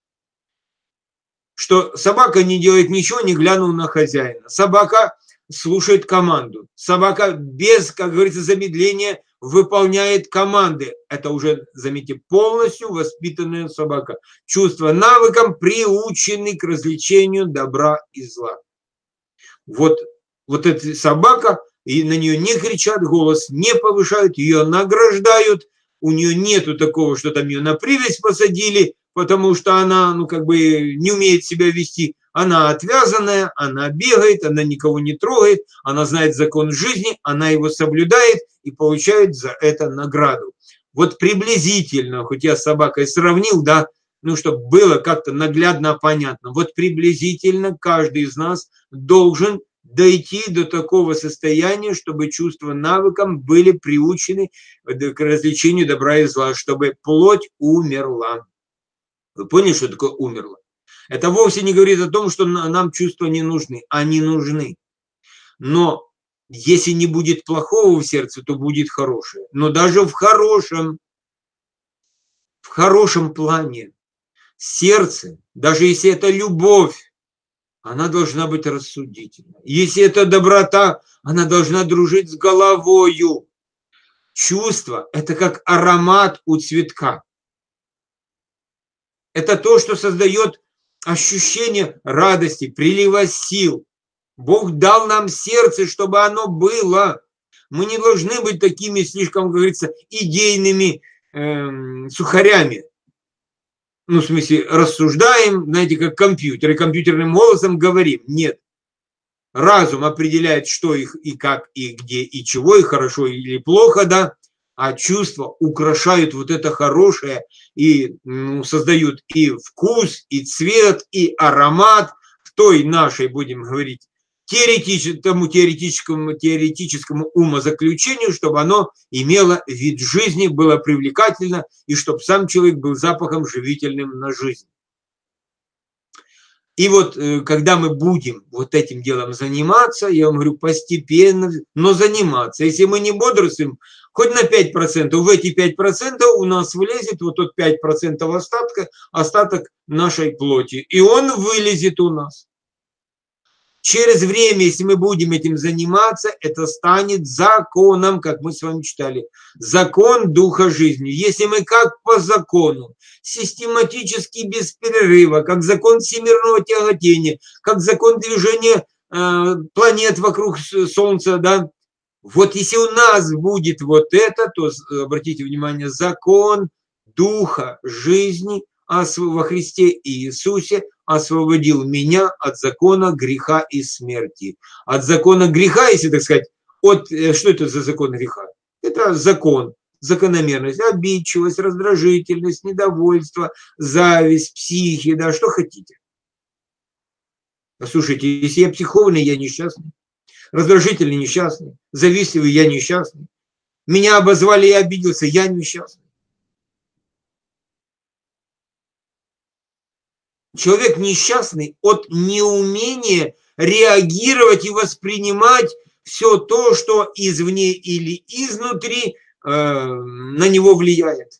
Что собака не делает ничего, не глянул на хозяина. Собака слушает команду. Собака без, как говорится, замедления выполняет команды. Это уже, заметьте, полностью воспитанная собака. Чувства навыкам приучены к развлечению добра и зла. Вот, вот эта собака, и на нее не кричат, голос не повышают, ее награждают. У нее нету такого, что там ее на привязь посадили, потому что она, ну, как бы не умеет себя вести. Она отвязанная, она бегает, она никого не трогает, она знает закон жизни, она его соблюдает и получает за это награду. Вот приблизительно, хоть я с собакой сравнил, да, ну, чтобы было как-то наглядно понятно, вот приблизительно каждый из нас должен дойти до такого состояния, чтобы чувства навыкам были приучены к развлечению добра и зла, чтобы плоть умерла. Вы поняли, что такое умерла? Это вовсе не говорит о том, что нам чувства не нужны. Они нужны. Но если не будет плохого в сердце, то будет хорошее. Но даже в хорошем, в хорошем плане сердце, даже если это любовь, она должна быть рассудительной. Если это доброта, она должна дружить с головою. Чувство – это как аромат у цветка. Это то, что создает ощущение радости, прилива сил. Бог дал нам сердце, чтобы оно было. Мы не должны быть такими слишком, как говорится, идейными э, сухарями. Ну, в смысле, рассуждаем, знаете, как компьютер, и компьютерным голосом говорим. Нет. Разум определяет, что их и как, и где, и чего, и хорошо или плохо, да. А чувства украшают вот это хорошее и ну, создают и вкус, и цвет, и аромат в той нашей, будем говорить, теоретическому, теоретическому, теоретическому умозаключению, чтобы оно имело вид жизни, было привлекательно, и чтобы сам человек был запахом живительным на жизнь. И вот когда мы будем вот этим делом заниматься, я вам говорю, постепенно, но заниматься. Если мы не бодрствуем, хоть на пять процентов, в эти пять процентов у нас вылезет вот тот пять процентов остатка, остаток нашей плоти. И он вылезет у нас. Через время, если мы будем этим заниматься, это станет законом, как мы с вами читали. Закон духа жизни. Если мы как по закону, систематически без перерыва, как закон всемирного тяготения, как закон движения э, планет вокруг Солнца, да, вот если у нас будет вот это, то, обратите внимание, закон духа жизни во Христе Иисусе освободил меня от закона греха и смерти. От закона греха, если так сказать, от, что это за закон греха? Это закон, закономерность, обидчивость, раздражительность, недовольство, зависть, психи, да, что хотите. Послушайте, если я психованный, я несчастный. Раздражительный, несчастный. Завистливый, я несчастный. Меня обозвали, я обиделся, я несчастный. Человек несчастный от неумения реагировать и воспринимать все то, что извне или изнутри э, на него влияет.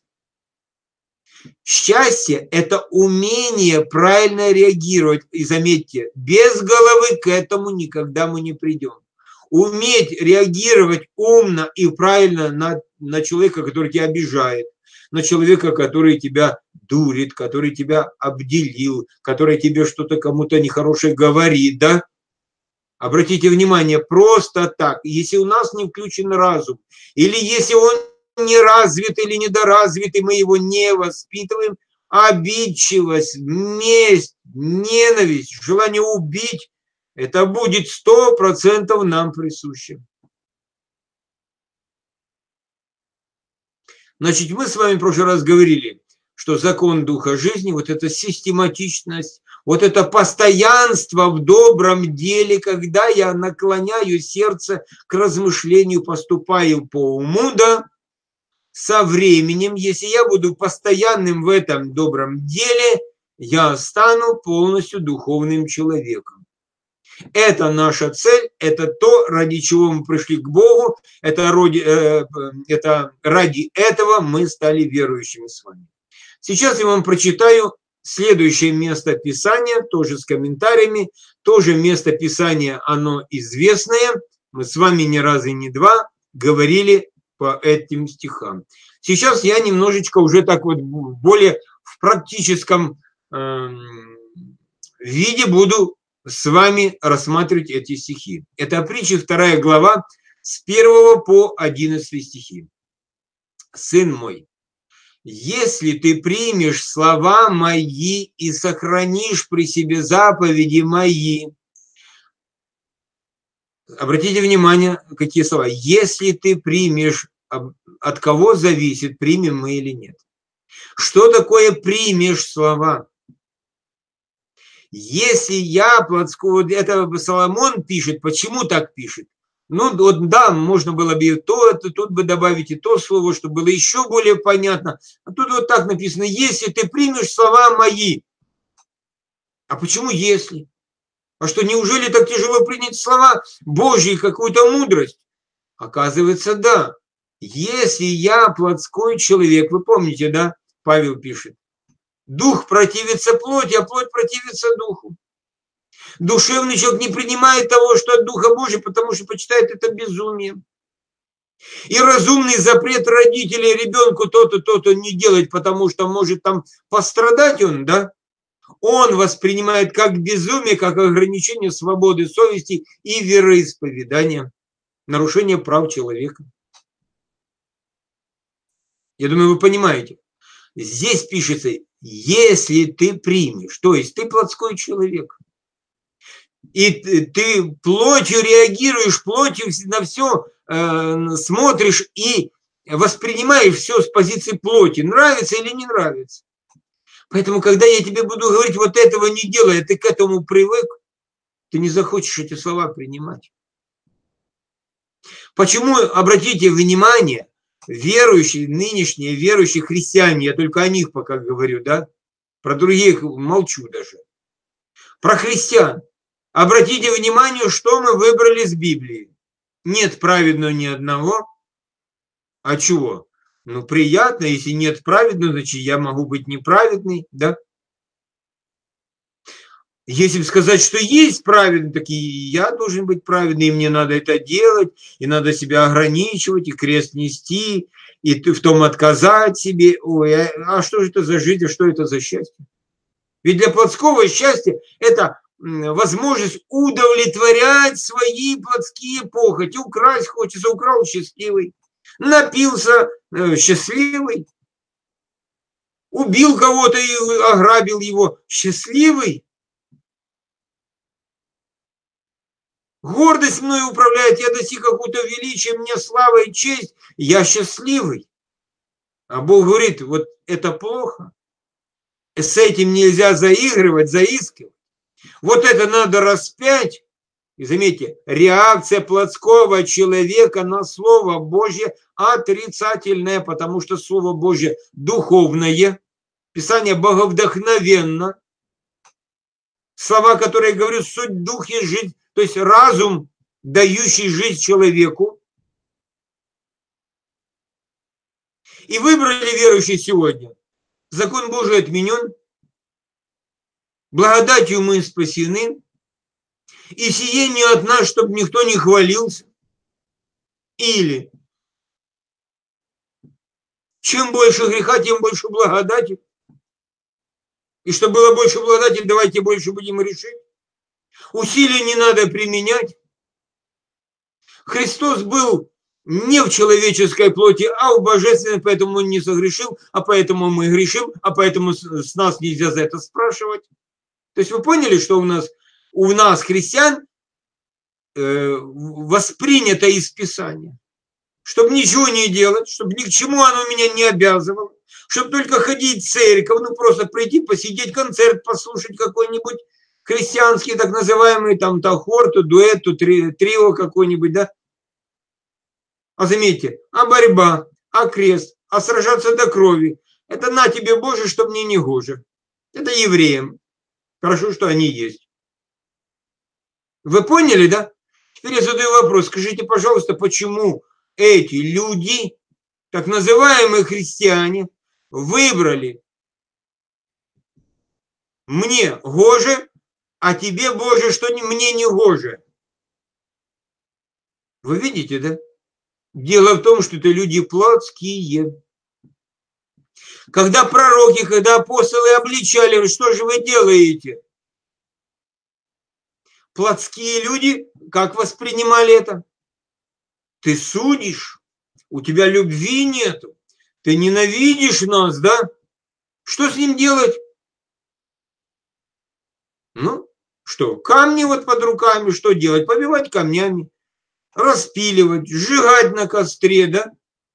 Счастье – это умение правильно реагировать. И заметьте, без головы к этому никогда мы не придем. Уметь реагировать умно и правильно на, на человека, который тебя обижает, на человека, который тебя дурит, который тебя обделил, который тебе что-то кому-то нехорошее говорит, да? Обратите внимание, просто так, если у нас не включен разум, или если он не развит или недоразвит, и мы его не воспитываем, обидчивость, месть, ненависть, желание убить, это будет сто процентов нам присуще. Значит, мы с вами в прошлый раз говорили, что закон духа жизни, вот эта систематичность, вот это постоянство в добром деле, когда я наклоняю сердце к размышлению, поступаю по уму, да, со временем, если я буду постоянным в этом добром деле, я стану полностью духовным человеком. Это наша цель, это то, ради чего мы пришли к Богу, это ради, э, это ради этого мы стали верующими с вами. Сейчас я вам прочитаю следующее место Писания, тоже с комментариями, тоже место Писания, оно известное, мы с вами ни разу и не два говорили по этим стихам. Сейчас я немножечко уже так вот более в практическом э, виде буду с вами рассматривать эти стихи. Это притчи, вторая глава, с первого по одиннадцатый стихи. «Сын мой, если ты примешь слова мои и сохранишь при себе заповеди мои. Обратите внимание, какие слова. Если ты примешь, от кого зависит, примем мы или нет. Что такое примешь слова? Если я плотскую, вот это Соломон пишет, почему так пишет? Ну, вот да, можно было бы и то, это, тут бы добавить и то слово, чтобы было еще более понятно. А тут вот так написано, если ты примешь слова мои. А почему если? А что, неужели так тяжело принять слова Божьи, какую-то мудрость? Оказывается, да. Если я плотской человек, вы помните, да, Павел пишет, дух противится плоти, а плоть противится духу. Душевный человек не принимает того, что от Духа Божьего, потому что почитает это безумием. И разумный запрет родителей ребенку то-то, то-то не делать, потому что может там пострадать он, да? Он воспринимает как безумие, как ограничение свободы совести и вероисповедания, нарушение прав человека. Я думаю, вы понимаете. Здесь пишется, если ты примешь, то есть ты плотской человек, и ты плотью реагируешь, плотью на все э, смотришь и воспринимаешь все с позиции плоти, нравится или не нравится. Поэтому, когда я тебе буду говорить, вот этого не делай, а ты к этому привык, ты не захочешь эти слова принимать. Почему, обратите внимание, верующие, нынешние верующие христиане, я только о них пока говорю, да, про других молчу даже, про христиан. Обратите внимание, что мы выбрали с Библии. Нет праведного ни одного. А чего? Ну, приятно, если нет праведного, значит, я могу быть неправедный, да? Если бы сказать, что есть праведный, так и я должен быть праведный, и мне надо это делать, и надо себя ограничивать, и крест нести, и в том отказать себе. Ой, а, а что же это за жизнь, а что это за счастье? Ведь для плотского счастья это возможность удовлетворять свои плотские похоти. Украсть хочется, украл — счастливый. Напился — счастливый. Убил кого-то и ограбил его — счастливый. Гордость мною управляет, я достиг какого-то величия, мне слава и честь, я счастливый. А Бог говорит, вот это плохо. С этим нельзя заигрывать, заискивать. Вот это надо распять. И заметьте, реакция плотского человека на Слово Божье отрицательная, потому что Слово Божье духовное, Писание боговдохновенно. Слова, которые говорят, суть дух есть жизнь, то есть разум, дающий жизнь человеку. И выбрали верующие сегодня. Закон Божий отменен, благодатью мы спасены, и сие не от нас, чтобы никто не хвалился. Или чем больше греха, тем больше благодати. И чтобы было больше благодати, давайте больше будем решить. Усилий не надо применять. Христос был не в человеческой плоти, а в божественной, поэтому он не согрешил, а поэтому мы грешим, а поэтому с нас нельзя за это спрашивать. То есть вы поняли, что у нас, у нас христиан, э, воспринято из Писания. Чтобы ничего не делать, чтобы ни к чему оно меня не обязывало, чтобы только ходить в церковь, ну просто прийти, посидеть, концерт послушать какой-нибудь, христианский так называемый, там, то хор, то дуэт, то трио какой-нибудь, да? А заметьте, а борьба, а крест, а сражаться до крови, это на тебе, Боже, что мне не гоже. Это евреям. Хорошо, что они есть. Вы поняли, да? Теперь я задаю вопрос. Скажите, пожалуйста, почему эти люди, так называемые христиане, выбрали мне гоже, а тебе, Боже, что мне не гоже? Вы видите, да? Дело в том, что это люди плотские. Когда пророки, когда апостолы обличали, что же вы делаете? Плотские люди, как воспринимали это? Ты судишь, у тебя любви нету, Ты ненавидишь нас, да? Что с ним делать? Ну, что, камни вот под руками, что делать? Побивать камнями, распиливать, сжигать на костре, да?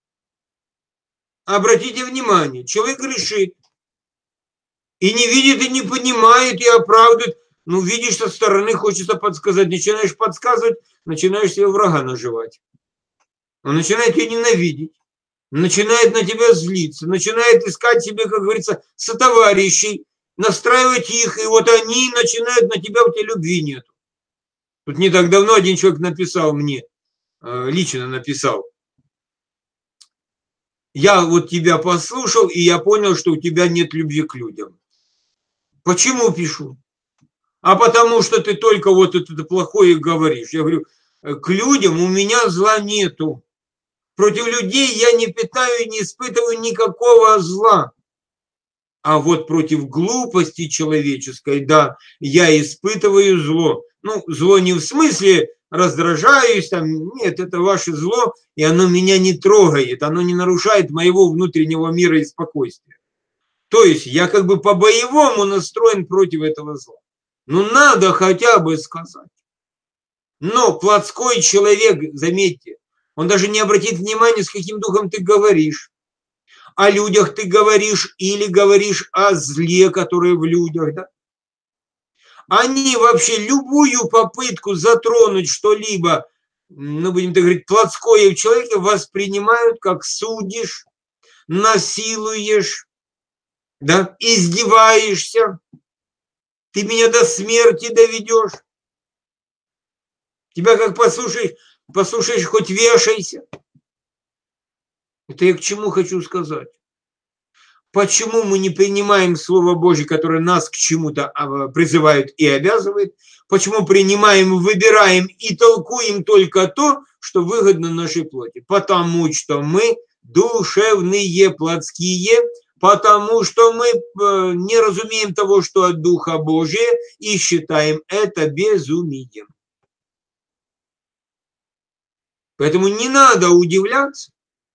Обратите внимание, человек грешит. И не видит, и не понимает, и оправдывает. Ну, видишь, со стороны хочется подсказать. Начинаешь подсказывать, начинаешь себе врага наживать. Он начинает тебя ненавидеть, начинает на тебя злиться, начинает искать себе, как говорится, сотоварищей, настраивать их, и вот они начинают на тебя, у тебя любви нет. Тут не так давно один человек написал мне, лично написал: я вот тебя послушал, и я понял, что у тебя нет любви к людям. Почему пишу? А потому что ты только вот это плохое говоришь. Я говорю, к людям у меня зла нету. Против людей я не питаю и не испытываю никакого зла. А вот против глупости человеческой, да, я испытываю зло. Ну, зло не в смысле раздражаюсь, там, нет, это ваше зло, и оно меня не трогает, оно не нарушает моего внутреннего мира и спокойствия. То есть я как бы по-боевому настроен против этого зла. Ну, надо хотя бы сказать. Но плотской человек, заметьте, он даже не обратит внимания, с каким духом ты говоришь. О людях ты говоришь или говоришь о зле, которое в людях, да? Они вообще любую попытку затронуть что-либо, ну, будем так говорить, плотское в человеке воспринимают как судишь, насилуешь, да, издеваешься, ты меня до смерти доведешь. Тебя как послушаешь, послушаешь, хоть вешайся. Это я к чему хочу сказать? Почему мы не принимаем Слово Божье, которое нас к чему-то призывает и обязывает? Почему принимаем, выбираем и толкуем только то, что выгодно нашей плоти? Потому что мы душевные, плотские, потому что мы не разумеем того, что от Духа Божия, и считаем это безумием. Поэтому не надо удивляться.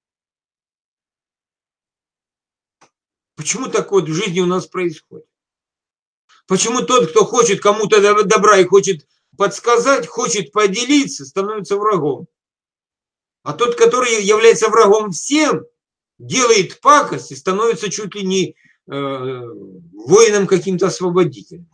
Почему так вот в жизни у нас происходит? Почему тот, кто хочет кому-то добра и хочет подсказать, хочет поделиться, становится врагом? А тот, который является врагом всем, делает пакость и становится чуть ли не э, воином каким-то освободителем.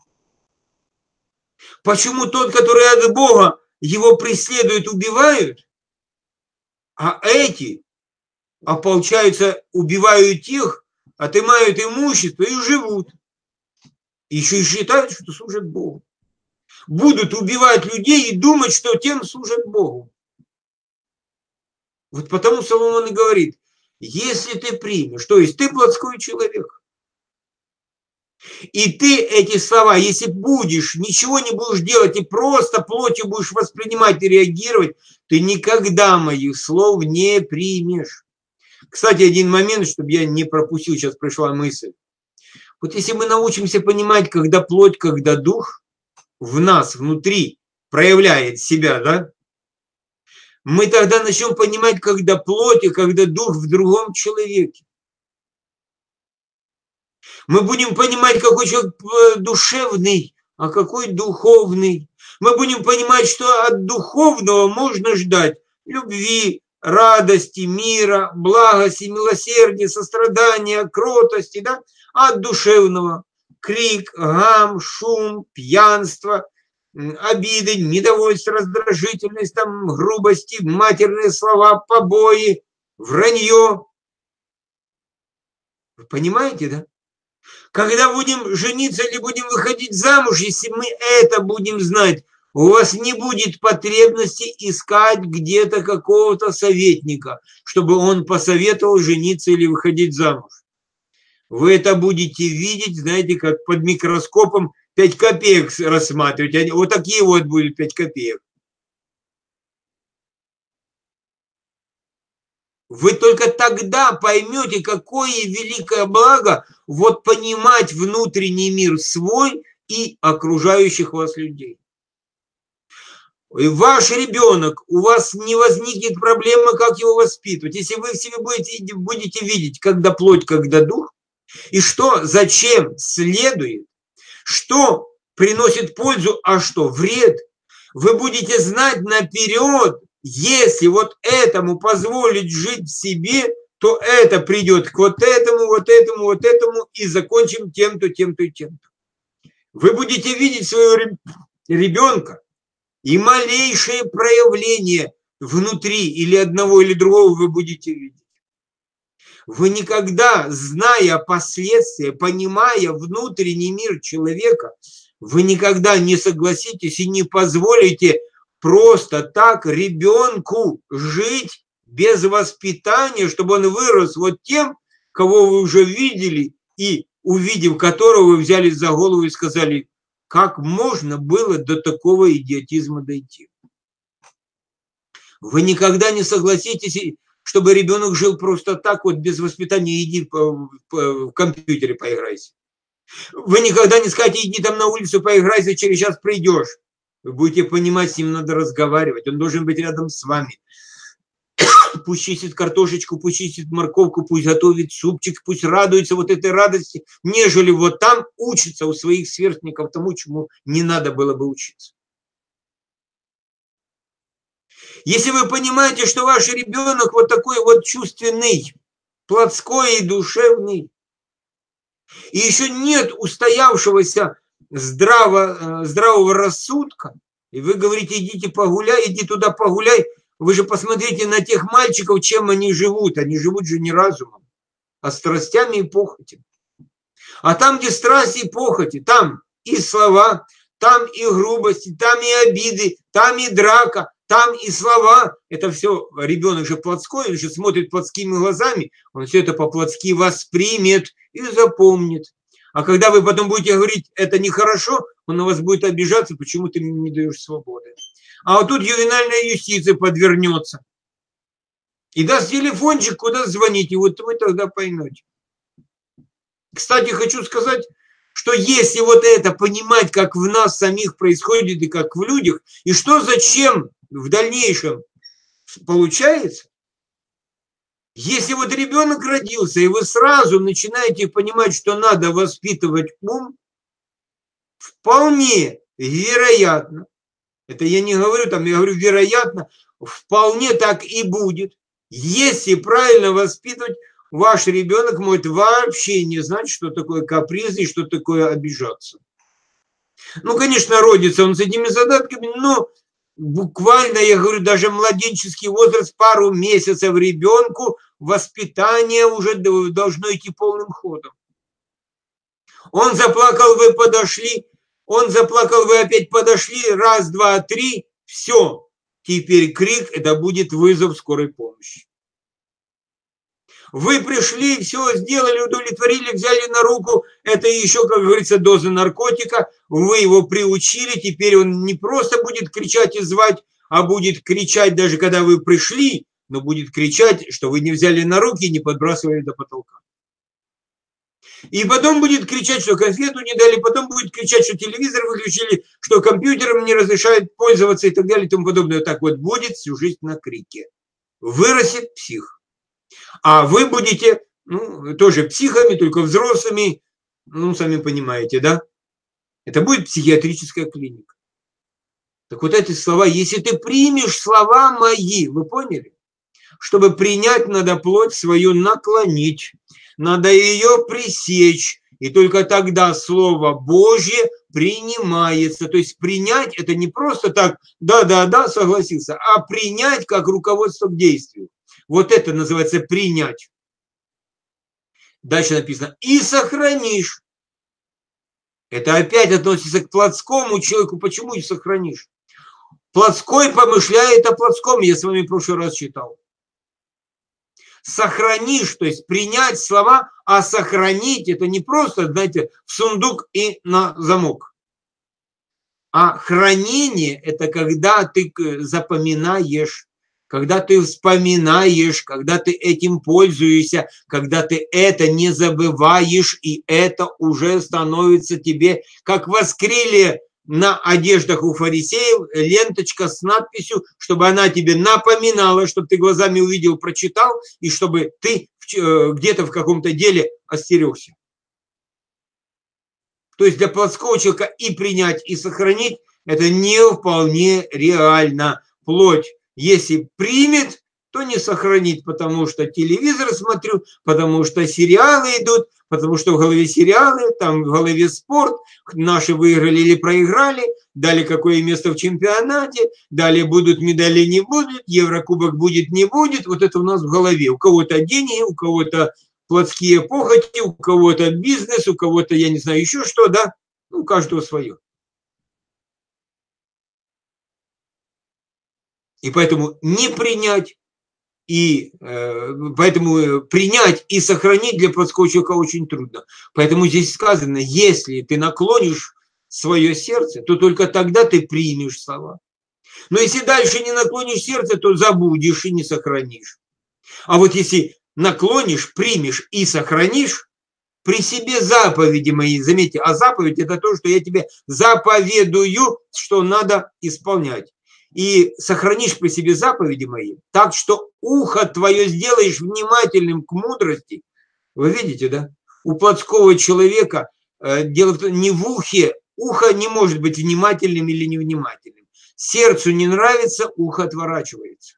Почему тот, который от Бога, его преследуют, убивают, а эти ополчаются, убивают тех, отымают имущество и живут. Еще и считают, что служат Богу. Будут убивать людей и думать, что тем служат Богу. Вот потому Соломон и говорит, если ты примешь, то есть ты плотской человек, и ты эти слова, если будешь, ничего не будешь делать и просто плотью будешь воспринимать и реагировать, ты никогда моих слов не примешь. Кстати, один момент, чтобы я не пропустил, сейчас пришла мысль. Вот если мы научимся понимать, когда плоть, когда дух в нас, внутри проявляет себя, да, мы тогда начнем понимать, когда плоть и когда дух в другом человеке. Мы будем понимать, какой человек душевный, а какой духовный. Мы будем понимать, что от духовного можно ждать любви, радости, мира, благости, милосердия, сострадания, кротости, да? А от душевного крик, гам, шум, пьянство, обиды, недовольство, раздражительность, там, грубости, матерные слова, побои, вранье. Вы понимаете, да? Когда будем жениться или будем выходить замуж, если мы это будем знать, у вас не будет потребности искать где-то какого-то советника, чтобы он посоветовал жениться или выходить замуж. Вы это будете видеть, знаете, как под микроскопом пять копеек рассматривать. Вот такие вот будут пять копеек. Вы только тогда поймете, какое великое благо вот понимать внутренний мир свой и окружающих вас людей. И ваш ребенок, у вас не возникнет проблемы, как его воспитывать. Если вы в себе будете, будете видеть, когда плоть, когда дух, и что, зачем следует, что приносит пользу, а что вред, вы будете знать наперед, если вот этому позволить жить в себе, то это придет к вот этому, вот этому, вот этому, и закончим тем-то, тем-то и тем-то. Вы будете видеть своего ребенка, и малейшее проявление внутри или одного, или другого вы будете видеть. Вы никогда, зная последствия, понимая внутренний мир человека, вы никогда не согласитесь и не позволите просто так ребенку жить без воспитания, чтобы он вырос вот тем, кого вы уже видели, и увидев которого вы взялись за голову и сказали, как можно было до такого идиотизма дойти. Вы никогда не согласитесь, чтобы ребенок жил просто так, вот без воспитания, иди по, по, в компьютере поиграйся. Вы никогда не скажете, иди там на улицу поиграйся, через час придешь. Вы будете понимать, с ним надо разговаривать, он должен быть рядом с вами. Пусть чистит картошечку, пусть чистит морковку, пусть готовит супчик, пусть радуется вот этой радости, нежели вот там учится у своих сверстников тому, чему не надо было бы учиться. Если вы понимаете, что ваш ребенок вот такой вот чувственный, плотской и душевный, и еще нет устоявшегося здраво, здравого рассудка, и вы говорите, идите погуляй, иди туда погуляй, вы же посмотрите на тех мальчиков, чем они живут. Они живут же не разумом, а страстями и похотью. А там, где страсти и похоти, там и слова, там и грубости, там и обиды, там и драка, там и слова. Это все ребенок же плотской, он же смотрит плотскими глазами, он все это по-плотски воспримет и запомнит. А когда вы потом будете говорить, это нехорошо, он на вас будет обижаться, почему ты мне не даешь свободы. А вот тут ювенальная юстиция подвернется. И даст телефончик, куда звонить, и вот вы тогда поймете. Кстати, хочу сказать, что если вот это понимать, как в нас самих происходит и как в людях, и что зачем в дальнейшем получается, если вот ребенок родился, и вы сразу начинаете понимать, что надо воспитывать ум, вполне вероятно, это я не говорю там, я говорю вероятно, вполне так и будет. Если правильно воспитывать, ваш ребенок может вообще не знать, что такое каприз и что такое обижаться. Ну, конечно, родится он с этими задатками, но буквально, я говорю, даже младенческий возраст, пару месяцев ребенку, воспитание уже должно идти полным ходом. Он заплакал, вы подошли, он заплакал, вы опять подошли, раз, два, три, все. Теперь крик, это будет вызов скорой помощи. Вы пришли, все сделали, удовлетворили, взяли на руку, это еще, как говорится, доза наркотика, вы его приучили, теперь он не просто будет кричать и звать, а будет кричать даже когда вы пришли, но будет кричать, что вы не взяли на руки и не подбрасывали до потолка. И потом будет кричать, что конфету не дали, потом будет кричать, что телевизор выключили, что компьютером не разрешают пользоваться и так далее и тому подобное. Так вот будет всю жизнь на крике. Вырастет псих. А вы будете, ну, тоже психами, только взрослыми, ну, сами понимаете, да? Это будет психиатрическая клиника. Так вот эти слова, если ты примешь слова мои, вы поняли? Чтобы принять, надо плоть свою наклонить, надо ее пресечь, и только тогда Слово Божье принимается. То есть принять это не просто так, да-да-да, согласился, а принять как руководство к действию. Вот это называется принять. Дальше написано, и сохранишь. Это опять относится к плотскому человеку. Почему и сохранишь? Плотской помышляет о плотском, я с вами в прошлый раз читал. Сохранишь, то есть принять слова, а сохранить это не просто, знаете, в сундук и на замок. А хранение это когда ты запоминаешь, когда ты вспоминаешь, когда ты этим пользуешься, когда ты это не забываешь, и это уже становится тебе как воскресенье на одеждах у фарисеев ленточка с надписью, чтобы она тебе напоминала, чтобы ты глазами увидел, прочитал, и чтобы ты где-то в каком-то деле остерегся. То есть для плотского человека и принять, и сохранить – это не вполне реально. Плоть, если примет, то не сохранит, потому что телевизор смотрю, потому что сериалы идут, потому что в голове сериалы, там в голове спорт, наши выиграли или проиграли, дали какое место в чемпионате, далее будут медали, не будут, Еврокубок будет, не будет. Вот это у нас в голове. У кого-то деньги, у кого-то плотские похоти, у кого-то бизнес, у кого-то, я не знаю, еще что, да? Ну, у каждого свое. И поэтому не принять, и э, поэтому принять и сохранить для плотского человека очень трудно. Поэтому здесь сказано, если ты наклонишь свое сердце, то только тогда ты примешь слова. Но если дальше не наклонишь сердце, то забудешь и не сохранишь. А вот если наклонишь, примешь и сохранишь, при себе заповеди мои, заметьте, а заповедь – это то, что я тебе заповедую, что надо исполнять. И сохранишь при себе заповеди мои, так что ухо твое сделаешь внимательным к мудрости. Вы видите, да? У плотского человека э, дело в том, не в ухе, ухо не может быть внимательным или невнимательным. Сердцу не нравится, ухо отворачивается.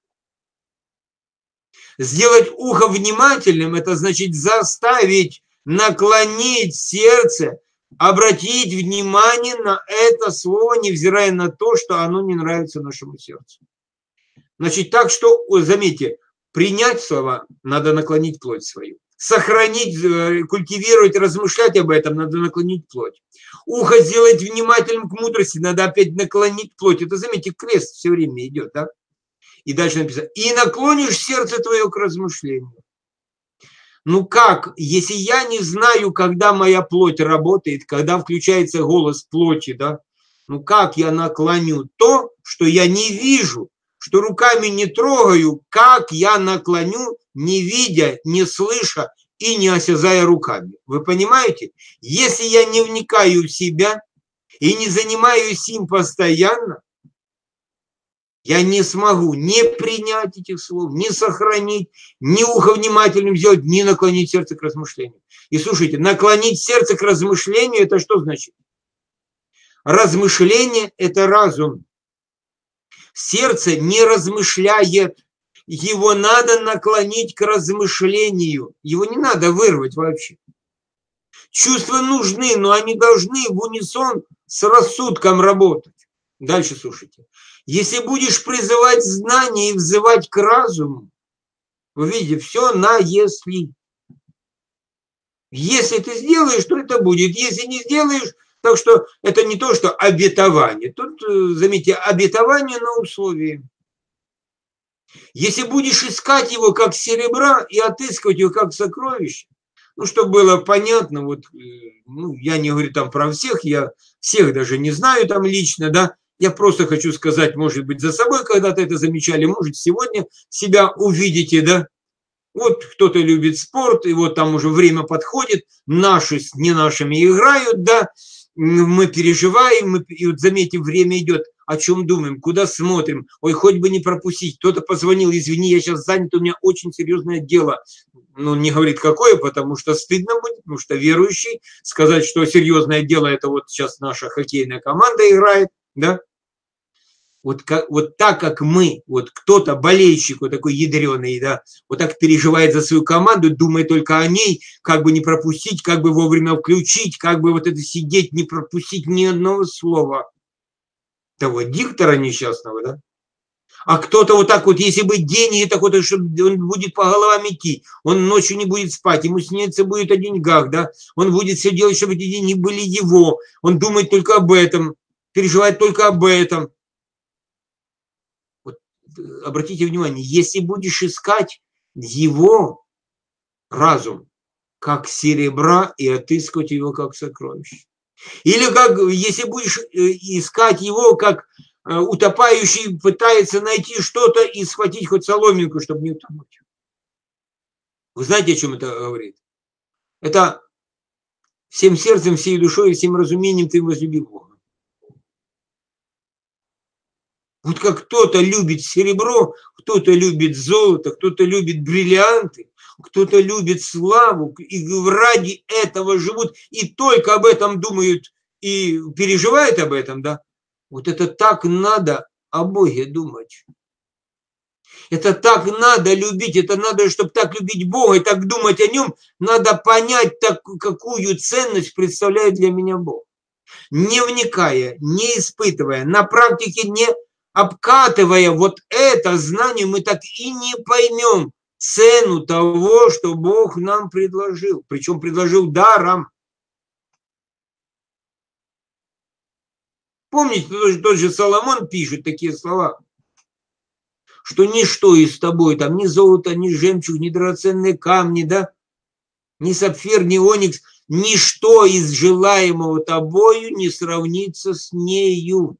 Сделать ухо внимательным – это значит заставить, наклонить сердце, обратить внимание на это слово, невзирая на то, что оно не нравится нашему сердцу. Значит, так что, заметьте, принять слова надо наклонить плоть свою. Сохранить, культивировать, размышлять об этом надо наклонить плоть. Ухо сделать внимательным к мудрости надо опять наклонить плоть. Это, заметьте, крест все время идет, да? И дальше написано, и наклонишь сердце твое к размышлению. Ну как, если я не знаю, когда моя плоть работает, когда включается голос плоти, да, ну как я наклоню то, что я не вижу, что руками не трогаю, как я наклоню, не видя, не слыша и не осязая руками. Вы понимаете? Если я не вникаю в себя и не занимаюсь им постоянно, я не смогу ни принять этих слов, ни сохранить, ни ухо внимательным сделать, ни наклонить сердце к размышлению. И слушайте, наклонить сердце к размышлению – это что значит? Размышление – это разум. Сердце не размышляет. Его надо наклонить к размышлению. Его не надо вырвать вообще. Чувства нужны, но они должны в унисон с рассудком работать. Дальше слушайте. Если будешь призывать знания и взывать к разуму, вы видите, все на если. Если ты сделаешь, то это будет. Если не сделаешь, так что это не то, что обетование. Тут, заметьте, обетование на условии. Если будешь искать его как серебра и отыскивать его как сокровище, ну, чтобы было понятно, вот, ну, я не говорю там про всех, я всех даже не знаю там лично, да, я просто хочу сказать, может быть, за собой когда-то это замечали, может, сегодня себя увидите, да. Вот кто-то любит спорт, и вот там уже время подходит, наши с не нашими играют, да, мы переживаем, мы, и вот заметьте, время идет, о чем думаем, куда смотрим, ой, хоть бы не пропустить, кто-то позвонил, извини, я сейчас занят, у меня очень серьезное дело, ну, не говорит какое, потому что стыдно будет, потому что верующий, сказать, что серьезное дело, это вот сейчас наша хоккейная команда играет, да, вот, как, вот так как мы, вот кто-то, болельщик, вот такой ядреный, да, вот так переживает за свою команду, думает только о ней, как бы не пропустить, как бы вовремя включить, как бы вот это сидеть, не пропустить ни одного слова того диктора несчастного, да. А кто-то вот так вот, если бы деньги, так вот, он будет по головам идти, он ночью не будет спать, ему снится будет о деньгах, да, он будет все делать, чтобы эти деньги были его, он думает только об этом, переживает только об этом. Вот, обратите внимание, если будешь искать его разум как серебра и отыскивать его как сокровище, или как, если будешь искать его как утопающий пытается найти что-то и схватить хоть соломинку, чтобы не утонуть. Вы знаете, о чем это говорит? Это всем сердцем, всей душой, всем разумением ты возлюби Бога. Вот как кто-то любит серебро, кто-то любит золото, кто-то любит бриллианты, кто-то любит славу, и ради этого живут, и только об этом думают, и переживают об этом, да? Вот это так надо о Боге думать. Это так надо любить, это надо, чтобы так любить Бога и так думать о Нем, надо понять, так, какую ценность представляет для меня Бог. Не вникая, не испытывая, на практике не обкатывая вот это знание, мы так и не поймем цену того, что Бог нам предложил. Причем предложил даром. Помните, тот же, тот же Соломон пишет такие слова, что ничто из тобой, там ни золото, ни жемчуг, ни драгоценные камни, да, ни сапфир, ни оникс, ничто из желаемого тобою не сравнится с нею.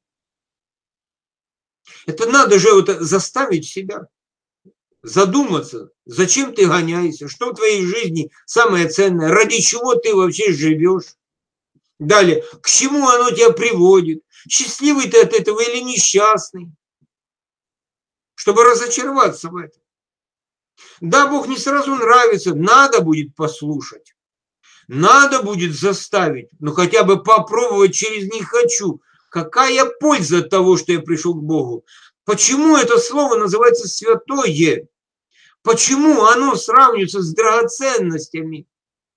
Это надо же вот заставить себя задуматься, зачем ты гоняешься, что в твоей жизни самое ценное, ради чего ты вообще живешь. Далее, к чему оно тебя приводит, счастливый ты от этого или несчастный, чтобы разочароваться в этом. Да, Бог не сразу нравится, надо будет послушать, надо будет заставить, но хотя бы попробовать через «не хочу». Какая польза от того, что я пришел к Богу? Почему это слово называется святое? Почему оно сравнивается с драгоценностями?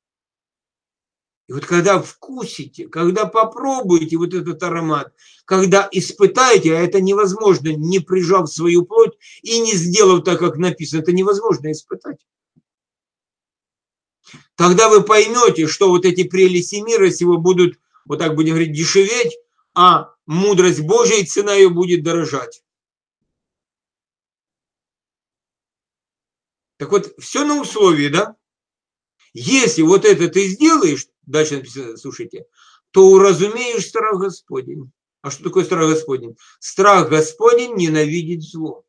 И вот когда вкусите, когда попробуете вот этот аромат, когда испытаете, а это невозможно, не прижав свою плоть и не сделав так, как написано, это невозможно испытать. Тогда вы поймете, что вот эти прелести мира сего будут, вот так будем говорить, дешеветь, а мудрость Божия и цена ее будет дорожать. Так вот, все на условии, да? Если вот это ты сделаешь, дальше написано, слушайте, то уразумеешь страх Господень. А что такое страх Господень? Страх Господень ненавидит зло.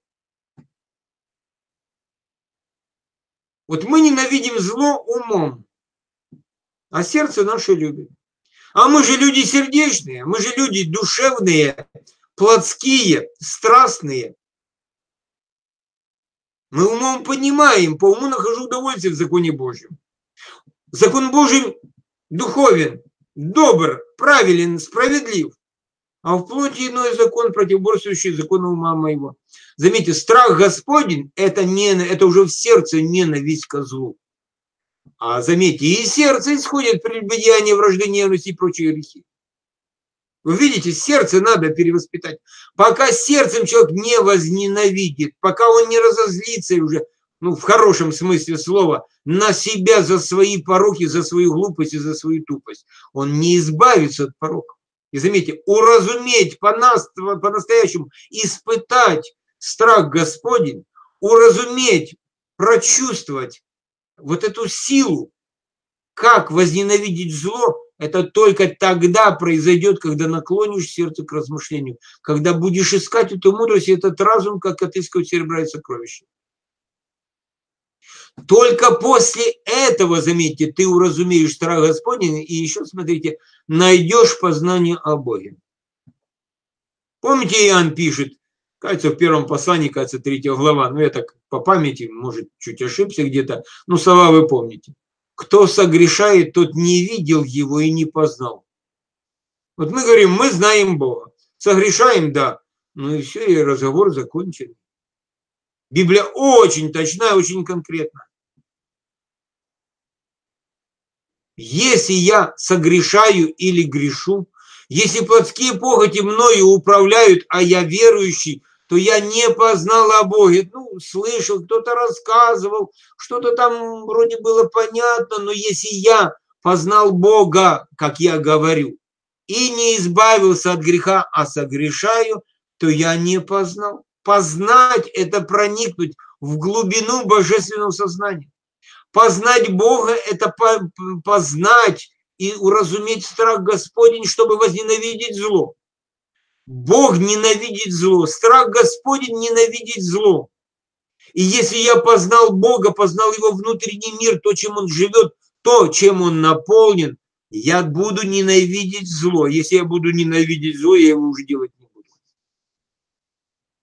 Вот мы ненавидим зло умом, а сердце наше любит. А мы же люди сердечные, мы же люди душевные, плотские, страстные. Мы умом понимаем, по уму нахожу удовольствие в законе Божьем. Закон Божий духовен, добр, правилен, справедлив. А в плоти иной закон, противоборствующий закону ума моего. Заметьте, страх Господень – это, не, это уже в сердце ненависть ко злу. А заметьте, из сердца исходит прелюбодеяние, вражды, ненависть и прочие грехи. Вы видите, сердце надо перевоспитать. Пока сердцем человек не возненавидит, пока он не разозлится уже, ну, в хорошем смысле слова, на себя за свои пороки, за свою глупость и за свою тупость, он не избавится от пороков. И заметьте, уразуметь по-настоящему, испытать страх Господень, уразуметь, прочувствовать вот эту силу, как возненавидеть зло, это только тогда произойдет, когда наклонишь сердце к размышлению, когда будешь искать эту мудрость и этот разум, как отыскивать серебра и сокровища. Только после этого, заметьте, ты уразумеешь страх Господень и еще, смотрите, найдешь познание о Боге. Помните, Иоанн пишет, кажется, в первом послании, кажется, третья глава, ну я так по памяти, может, чуть ошибся где-то, но слова вы помните. Кто согрешает, тот не видел его и не познал. Вот мы говорим, мы знаем Бога. Согрешаем, да. Ну и все, и разговор закончен. Библия очень точна, очень конкретна. Если я согрешаю или грешу, если плотские похоти мною управляют, а я верующий, то я не познал о Боге. Ну, слышал, кто-то рассказывал, что-то там вроде было понятно, но если я познал Бога, как я говорю, и не избавился от греха, а согрешаю, то я не познал. Познать – это проникнуть в глубину божественного сознания. Познать Бога – это познать и уразуметь страх Господень, чтобы возненавидеть зло. Бог ненавидит зло, страх Господень ненавидит зло. И если я познал Бога, познал его внутренний мир, то, чем он живет, то, чем он наполнен, я буду ненавидеть зло. Если я буду ненавидеть зло, я его уже делать не буду.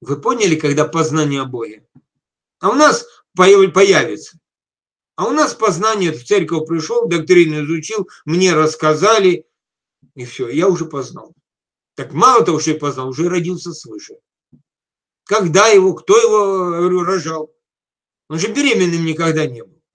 Вы поняли, когда познание о Боге? А у нас появится. А у нас познание, в церковь пришел, доктрину изучил, мне рассказали, и все, я уже познал. Так мало того, что я познал, уже родился свыше. Когда его, кто его, говорю, рожал? Он же беременным никогда не был.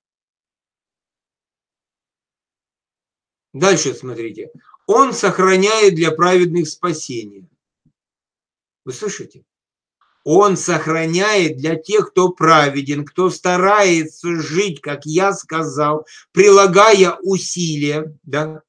Дальше смотрите. Он сохраняет для праведных спасение. Вы слышите? Он сохраняет для тех, кто праведен, кто старается жить, как я сказал, прилагая усилия. Да?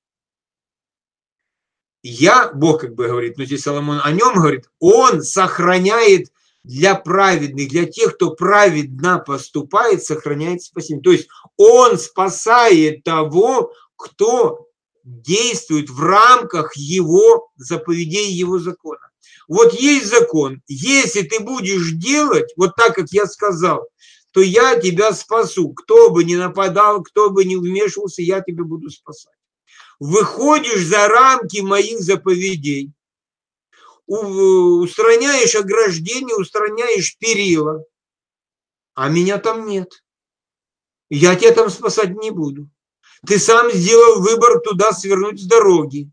Я, Бог как бы говорит, но здесь Соломон о нем говорит, он сохраняет для праведных, для тех, кто праведно поступает, сохраняет спасение. То есть он спасает того, кто действует в рамках его заповедей, его закона. Вот есть закон, если ты будешь делать вот так, как я сказал, то я тебя спасу. Кто бы ни нападал, кто бы ни вмешивался, я тебя буду спасать. Выходишь за рамки моих заповедей, устраняешь ограждение, устраняешь перила, а меня там нет. Я тебя там спасать не буду. Ты сам сделал выбор туда свернуть с дороги.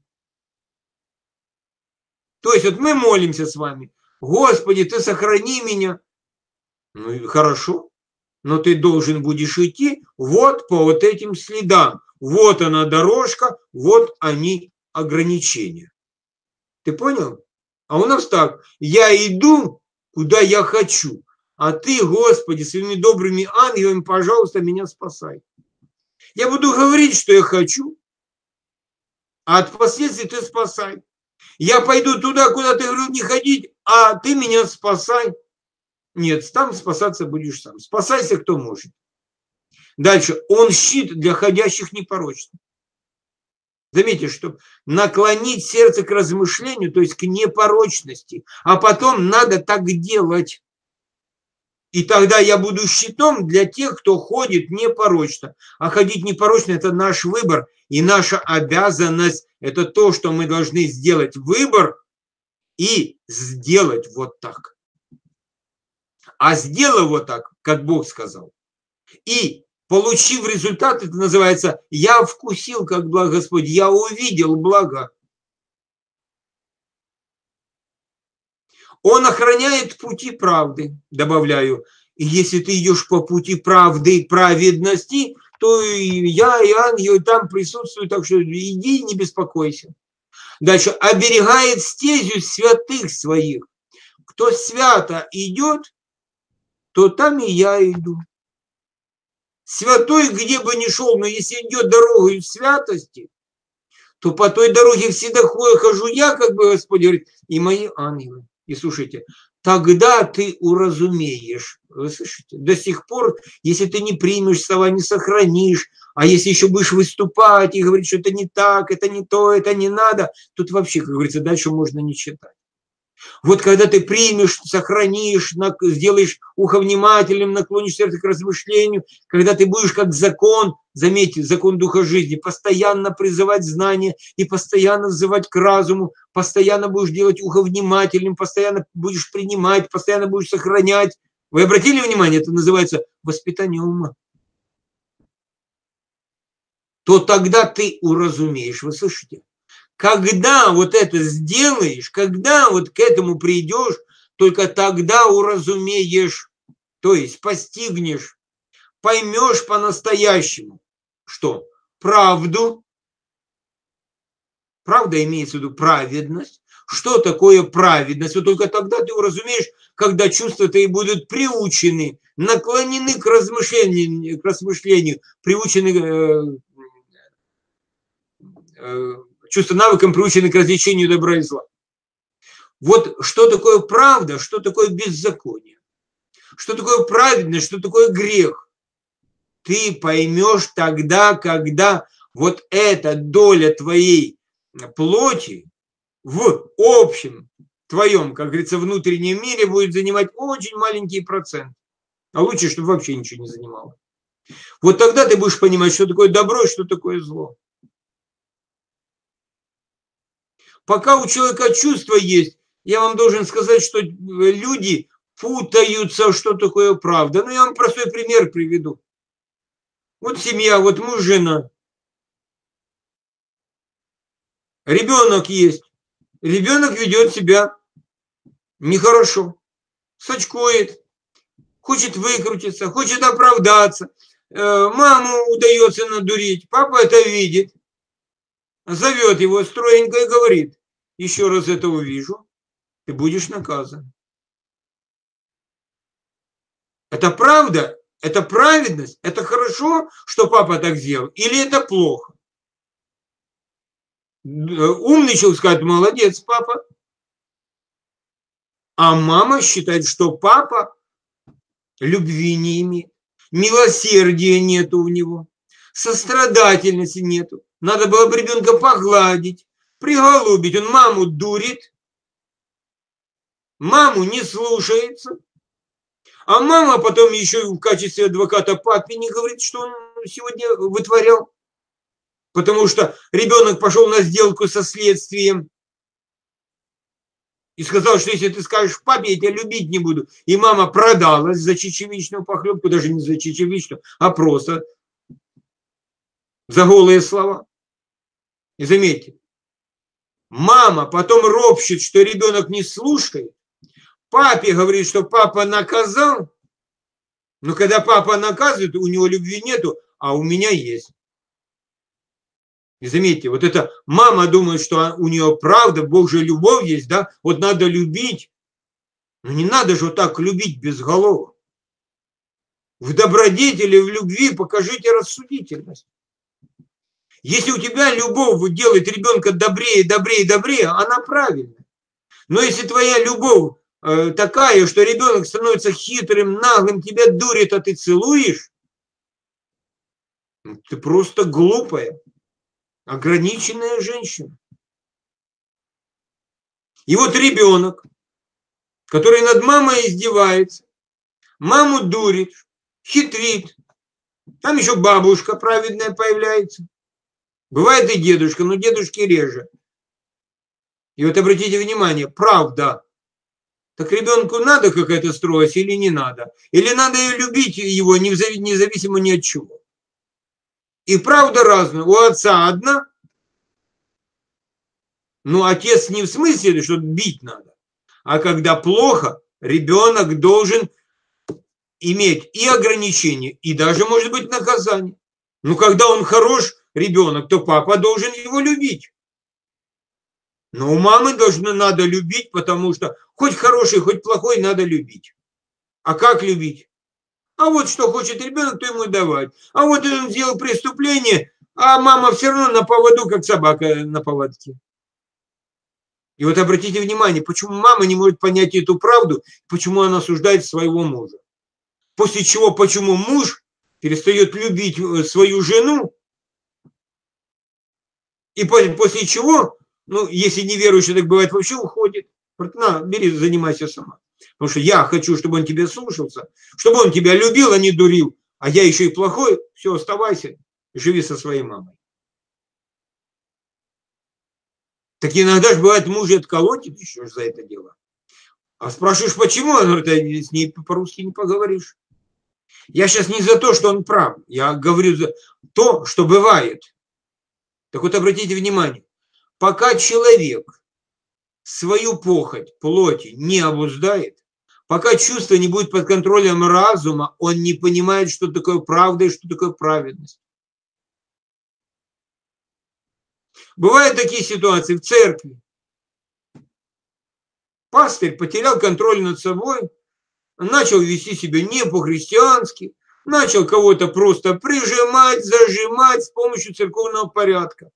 То есть вот мы молимся с вами. Господи, ты сохрани меня. Ну и хорошо. Но ты должен будешь идти вот по вот этим следам. Вот она дорожка, вот они ограничения. Ты понял? А у нас так. Я иду, куда я хочу. А ты, Господи, своими добрыми ангелами, пожалуйста, меня спасай. Я буду говорить, что я хочу, а от последствий ты спасай. Я пойду туда, куда ты говорил не ходить, а ты меня спасай. Нет, там спасаться будешь сам. Спасайся, кто может. Дальше. Он щит для ходящих непорочных. Заметьте, что наклонить сердце к размышлению, то есть к непорочности, а потом надо так делать. И тогда я буду щитом для тех, кто ходит непорочно. А ходить непорочно – это наш выбор и наша обязанность. Это то, что мы должны сделать выбор и сделать вот так. А сделав вот так, как Бог сказал, и получив результат, это называется «я вкусил, как благ Господь», я увидел благо. Он охраняет пути правды, добавляю. И если ты идешь по пути правды и праведности, то и я, и ангелы там присутствуют, так что иди, не беспокойся. Дальше. Оберегает стезю святых своих. Кто свято идет, то там и я иду. Святой, где бы ни шел, но если идет дорогой святости, то по той дороге всегда хожу я, как бы Господь говорит, и мои ангелы. И слушайте, тогда ты уразумеешь, вы слышите, до сих пор, если ты не примешь слова, не сохранишь, а если еще будешь выступать и говорить, что это не так, это не то, это не надо, тут вообще, как говорится, дальше можно не читать. Вот когда ты примешь, сохранишь, сделаешь ухо внимательным, наклонишь сердце к размышлению, когда ты будешь как закон, заметьте, закон духа жизни, постоянно призывать знания и постоянно взывать к разуму, постоянно будешь делать ухо внимательным, постоянно будешь принимать, постоянно будешь сохранять. Вы обратили внимание, это называется воспитание ума. То тогда ты уразумеешь, вы слышите? Когда вот это сделаешь, когда вот к этому придешь, только тогда уразумеешь, то есть постигнешь, поймешь по-настоящему, что правду, правда имеется в виду праведность, что такое праведность, вот только тогда ты уразумеешь, когда чувства твои будут приучены, наклонены к размышлению, к размышлению приучены э, э, чувства навыкам приучены к развлечению добра и зла. Вот что такое правда, что такое беззаконие, что такое праведность, что такое грех. Ты поймешь тогда, когда вот эта доля твоей плоти в общем твоем, как говорится, внутреннем мире будет занимать очень маленький процент. А лучше, чтобы вообще ничего не занимало. Вот тогда ты будешь понимать, что такое добро и что такое зло. Пока у человека чувства есть, я вам должен сказать, что люди путаются, что такое правда. Ну, я вам простой пример приведу. Вот семья, вот муж, жена. Ребенок есть. Ребенок ведет себя нехорошо. Сочкует, хочет выкрутиться, хочет оправдаться. Маму удается надурить. Папа это видит. Зовет его строгенько и говорит: еще раз это увижу, ты будешь наказан. Это правда? Это праведность? Это хорошо, что папа так сделал? Или это плохо? Умный человек скажет: молодец, папа. А мама считает, что папа любви не имеет, милосердия нету у него, сострадательности нету. Надо было бы ребенка погладить, приголубить. Он маму дурит, маму не слушается. А мама потом еще и в качестве адвоката папе не говорит, что он сегодня вытворял. Потому что ребенок пошел на сделку со следствием и сказал, что если ты скажешь папе, я тебя любить не буду. И мама продалась за чечевичную похлебку, даже не за чечевичную, а просто за голые слова. И заметьте, мама потом ропщет, что ребенок не слушает. Папе говорит, что папа наказал. Но когда папа наказывает, у него любви нету, а у меня есть. И заметьте, вот это мама думает, что у нее правда, Бог же любовь есть, да? Вот надо любить. Но не надо же вот так любить безголово. В добродетели, в любви покажите рассудительность. Если у тебя любовь делает ребенка добрее, добрее, добрее, она правильная. Но если твоя любовь э, такая, что ребенок становится хитрым, наглым, тебя дурит, а ты целуешь, ты просто глупая, ограниченная женщина. И вот ребенок, который над мамой издевается, маму дурит, хитрит, там еще бабушка праведная появляется. Бывает и дедушка, но дедушки реже. И вот обратите внимание, правда. Так ребенку надо какая-то строгость или не надо? Или надо любить его независимо ни от чего? И правда разная. У отца одна. Ну, отец не в смысле, что бить надо. А когда плохо, ребенок должен иметь и ограничения, и даже, может быть, наказание. Но когда он хорош, ребенок, то папа должен его любить. Но у мамы должно, надо любить, потому что хоть хороший, хоть плохой надо любить. А как любить? А вот что хочет ребенок, то ему давать. А вот он сделал преступление, а мама все равно на поводу, как собака на поводке. И вот обратите внимание, почему мама не может понять эту правду, почему она осуждает своего мужа. После чего, почему муж перестает любить свою жену, и после чего, ну, если неверующий, так бывает, вообще уходит. На, бери, занимайся сама. Потому что я хочу, чтобы он тебя слушался, чтобы он тебя любил, а не дурил. А я еще и плохой, все, оставайся, живи со своей мамой. Так иногда же бывает, муж отколотит еще за это дело. А спрашиваешь, почему? Он говорит, а с ней по-русски не поговоришь. Я сейчас не за то, что он прав. Я говорю за то, что бывает. Так вот, обратите внимание. Пока человек свою похоть, плоти не обуздает, пока чувство не будет под контролем разума, он не понимает, что такое правда и что такое праведность. Бывают такие ситуации в церкви. Пастырь потерял контроль над собой, начал вести себя не по-христиански, начал кого-то просто прижимать, зажимать с помощью церковного порядка.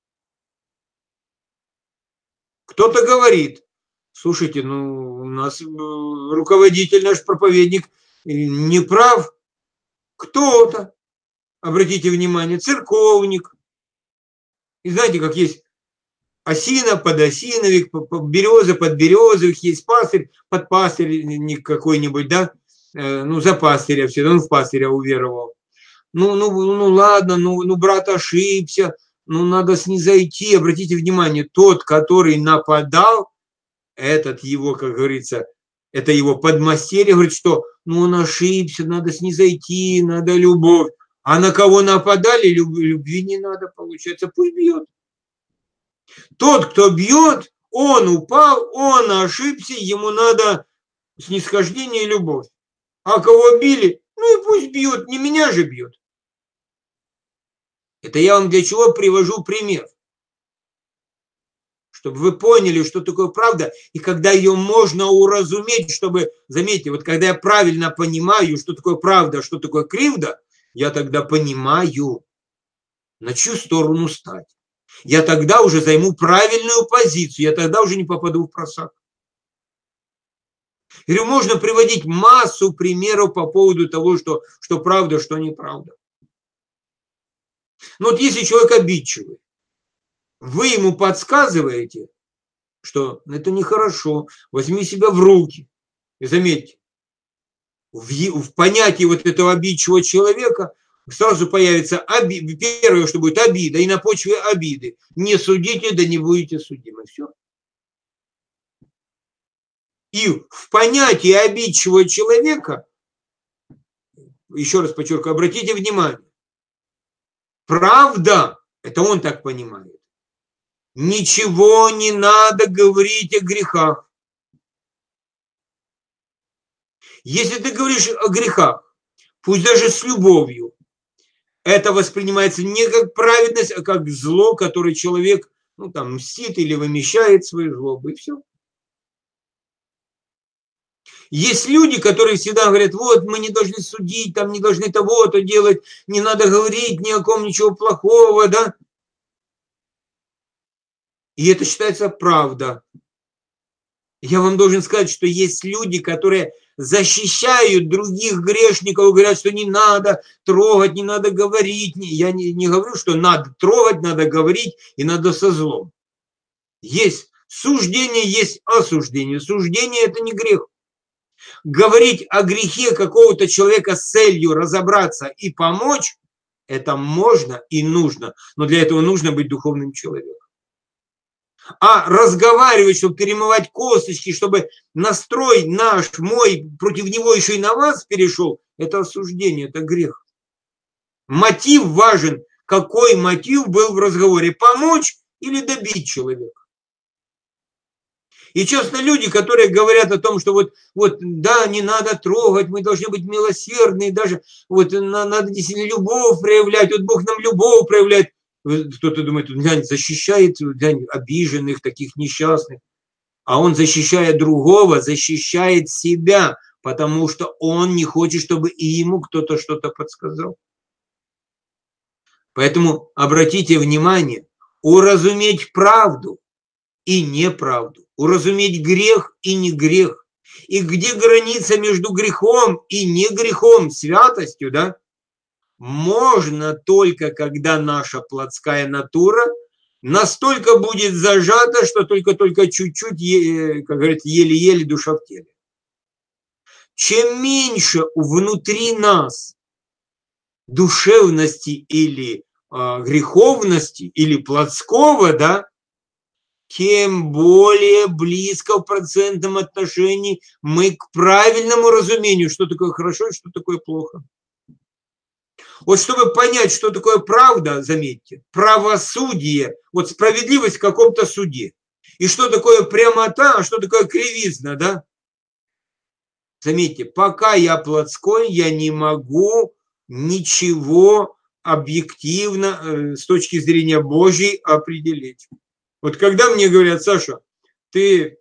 Кто-то говорит, слушайте, ну у нас руководитель, наш проповедник не прав. Кто-то, обратите внимание, церковник. И знаете, как есть осина, подосиновик, береза, подберезовик, есть пастырь, подпастырь какой-нибудь, да, ну за пастыря все, он в пастыря уверовал. Ну, ну, ну ладно, ну, ну брат ошибся, ну надо снизойти. Обратите внимание, тот, который нападал, этот его, как говорится, это его подмастерье, говорит, что ну он ошибся, надо снизойти, надо любовь. А на кого нападали, любви не надо, получается, пусть бьет. Тот, кто бьет, он упал, он ошибся, ему надо снисхождение и любовь. А кого били, ну и пусть бьет, не меня же бьет. Это я вам для чего привожу пример. Чтобы вы поняли, что такое правда, и когда ее можно уразуметь, чтобы, заметьте, вот когда я правильно понимаю, что такое правда, что такое кривда, я тогда понимаю, на чью сторону стать. Я тогда уже займу правильную позицию, я тогда уже не попаду в просак. Говорю, можно приводить массу примеров по поводу того, что, что правда, что неправда. Но вот если человек обидчивый, вы ему подсказываете, что это нехорошо, возьми себя в руки. И заметьте, в, в понятии вот этого обидчивого человека сразу появится оби, первое, что будет обида, и на почве обиды. Не судите, да не будете судимы. Все. И в понятии обидчивого человека, еще раз подчеркиваю, обратите внимание, правда, это он так понимает. Ничего не надо говорить о грехах. Если ты говоришь о грехах, пусть даже с любовью, это воспринимается не как праведность, а как зло, которое человек ну, там, мстит или вымещает свою злобу, и все. Есть люди, которые всегда говорят, вот, мы не должны судить, там не должны того-то делать, не надо говорить ни о ком ничего плохого, да? И это считается правда. Я вам должен сказать, что есть люди, которые защищают других грешников, говорят, что не надо трогать, не надо говорить. Я не, не говорю, что надо трогать, надо говорить и надо со злом. Есть суждение, есть осуждение. Суждение – это не грех. Говорить о грехе какого-то человека с целью разобраться и помочь – это можно и нужно. Но для этого нужно быть духовным человеком. А разговаривать, чтобы перемывать косточки, чтобы настрой наш, мой, против него еще и на вас перешел, это осуждение, это грех. Мотив важен. Какой мотив был в разговоре? Помочь или добить человека? И часто люди, которые говорят о том, что вот, вот да, не надо трогать, мы должны быть милосердны, даже вот надо действительно любовь проявлять, вот Бог нам любовь проявляет. Кто-то думает, глянь, защищает глянь, обиженных, таких несчастных. А он, защищая другого, защищает себя, потому что он не хочет, чтобы и ему кто-то что-то подсказал. Поэтому обратите внимание, уразуметь правду и неправду, уразуметь грех и не грех. И где граница между грехом и не грехом, святостью, да? Можно только, когда наша плотская натура настолько будет зажата, что только-только чуть-чуть, как говорится, еле-еле душа в теле. Чем меньше внутри нас душевности или э, греховности, или плотского, да, тем более близко в процентном отношении мы к правильному разумению, что такое хорошо и что такое плохо. Вот чтобы понять, что такое правда, заметьте, правосудие, вот справедливость в каком-то суде, и что такое прямота, а что такое кривизна, да? Заметьте, пока я плотской, я не могу ничего объективно э, с точки зрения Божьей определить. Вот когда мне говорят, Саша, ты,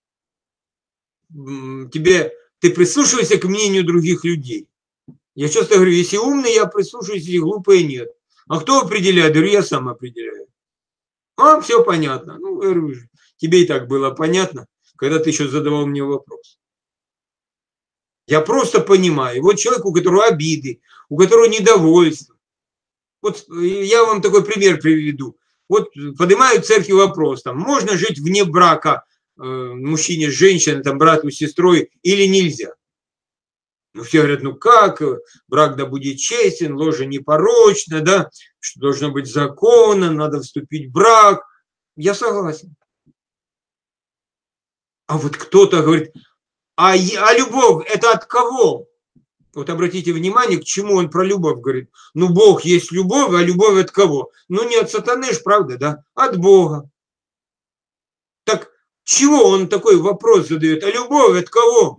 тебе, ты прислушивайся к мнению других людей. Я часто говорю, если умный, я прислушаюсь, если глупый, нет. А кто определяет? Говорю, я сам определяю. А, все понятно. Ну, говорю, тебе и так было понятно, когда ты еще задавал мне вопрос. Я просто понимаю. Вот человек, у которого обиды, у которого недовольство. Вот я вам такой пример приведу. Вот поднимают в церкви вопрос, там, можно жить вне брака э, мужчине с женщиной, там, брату с сестрой или нельзя? Ну, все говорят, ну как, брак да будет честен, ложа непорочна, да, что должно быть законно, надо вступить в брак. Я согласен. А вот кто-то говорит, а, а любовь это от кого? Вот обратите внимание, к чему он про любовь говорит. Ну, Бог есть любовь, а любовь от кого? Ну, не от сатаны ж, правда, да? От Бога. Так чего он такой вопрос задает? А любовь от кого?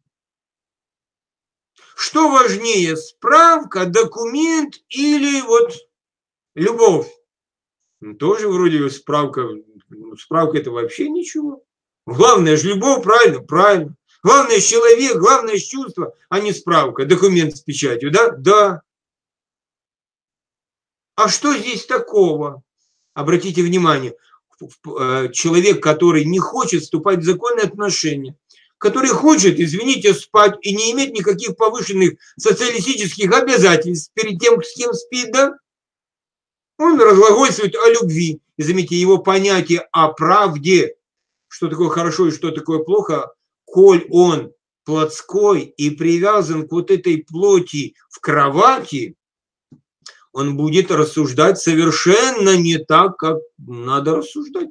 Что важнее, справка, документ или вот любовь? Ну, тоже вроде справка. Справка это вообще ничего. Главное же любовь, правильно? Правильно. Главное человек, главное чувство, а не справка, документ с печатью, да? Да. А что здесь такого? Обратите внимание, человек, который не хочет вступать в законные отношения, который хочет, извините, спать и не иметь никаких повышенных социалистических обязательств перед тем, с кем спит, да? Он разглагольствует о любви. И заметьте, его понятие о правде, что такое хорошо и что такое плохо, коль он плотской и привязан к вот этой плоти в кровати, он будет рассуждать совершенно не так, как надо рассуждать.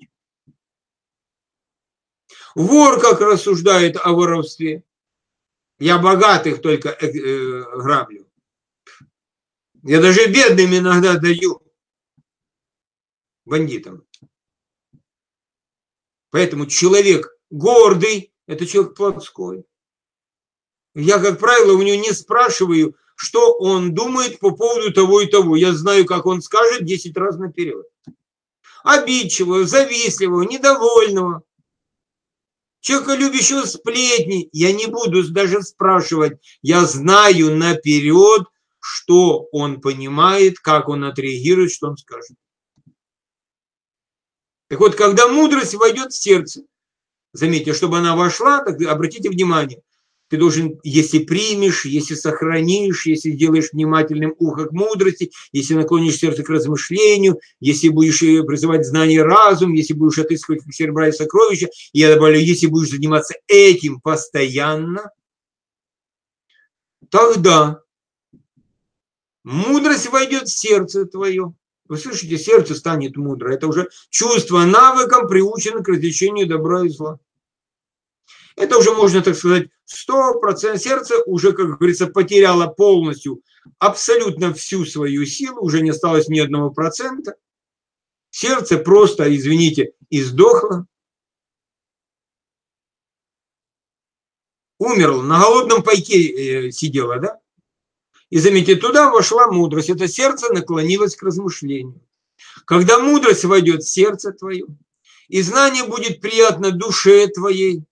Вор как рассуждает о воровстве. Я богатых только э, э, граблю. Я даже бедным иногда даю. Бандитам. Поэтому человек гордый – это человек плотской. Я, как правило, у него не спрашиваю, что он думает по поводу того и того. Я знаю, как он скажет десять раз наперед. Обидчивого, завистливого, недовольного, человека, любящего сплетни. Я не буду даже спрашивать. Я знаю наперед, что он понимает, как он отреагирует, что он скажет. Так вот, когда мудрость войдет в сердце, заметьте, чтобы она вошла, так обратите внимание, ты должен, если примешь, если сохранишь, если сделаешь внимательным ухо к мудрости, если наклонишь сердце к размышлению, если будешь призывать знание и разум, если будешь отыскивать серебра и сокровища, и я добавлю, если будешь заниматься этим постоянно, тогда мудрость войдет в сердце твое. Вы слышите, сердце станет мудро. Это уже чувство навыком приучено к различению добра и зла. Это уже можно, так сказать, сто процентов сердце уже, как говорится, потеряло полностью абсолютно всю свою силу, уже не осталось ни одного процента. Сердце просто, извините, издохло. Умерло, на голодном пайке сидело, да? И заметьте, туда вошла мудрость. Это сердце наклонилось к размышлению. Когда мудрость войдет в сердце твое, и знание будет приятно душе твоей,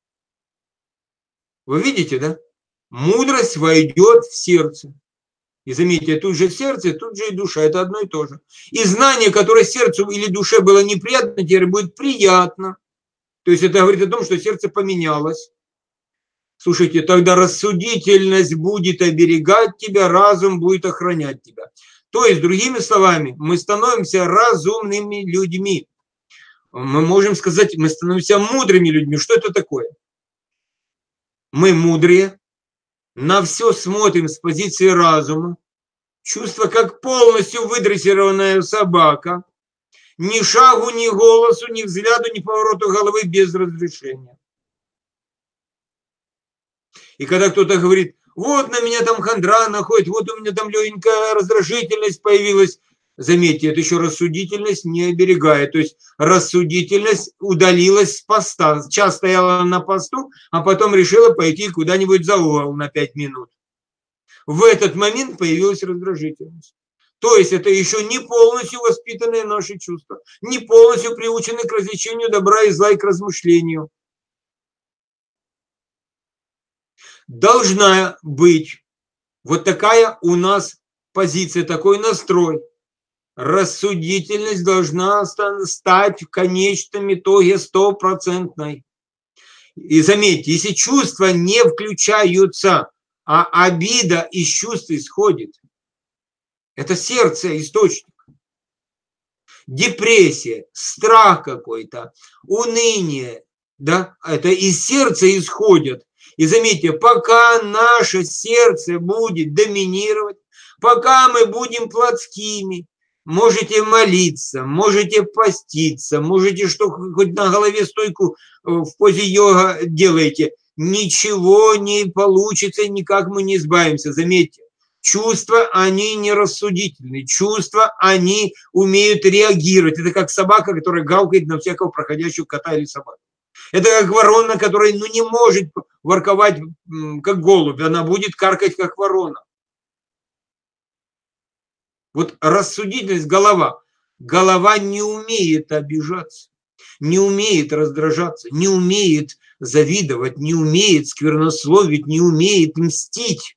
вы видите, да? Мудрость войдет в сердце. И заметьте, тут же сердце, тут же и душа. Это одно и то же. И знание, которое сердцу или душе было неприятно, теперь будет приятно. То есть это говорит о том, что сердце поменялось. Слушайте, тогда рассудительность будет оберегать тебя, разум будет охранять тебя. То есть, другими словами, мы становимся разумными людьми. Мы можем сказать, мы становимся мудрыми людьми. Что это такое? Мы мудрые, на все смотрим с позиции разума, чувство как полностью выдрессированная собака, ни шагу, ни голосу, ни взгляду, ни повороту головы без разрешения. И когда кто-то говорит, вот на меня там хандра находит, вот у меня там легенькая раздражительность появилась, заметьте, это еще рассудительность не оберегает. То есть рассудительность удалилась с поста. Час стояла на посту, а потом решила пойти куда-нибудь за угол на пять минут. В этот момент появилась раздражительность. То есть это еще не полностью воспитанные наши чувства, не полностью приучены к развлечению добра и зла и к размышлению. Должна быть вот такая у нас позиция, такой настрой. Рассудительность должна стать в конечном итоге стопроцентной. И заметьте, если чувства не включаются, а обида из чувств исходит, это сердце источник. Депрессия, страх какой-то, уныние, да, это из сердца исходят. И заметьте, пока наше сердце будет доминировать, пока мы будем плотскими, можете молиться, можете поститься, можете что хоть на голове стойку в позе йога делаете. Ничего не получится, никак мы не избавимся, заметьте. Чувства, они не рассудительны. Чувства, они умеют реагировать. Это как собака, которая гавкает на всякого проходящего кота или собаку. Это как ворона, которая ну, не может ворковать, как голубь. Она будет каркать, как ворона. Вот рассудительность, голова. Голова не умеет обижаться, не умеет раздражаться, не умеет завидовать, не умеет сквернословить, не умеет мстить.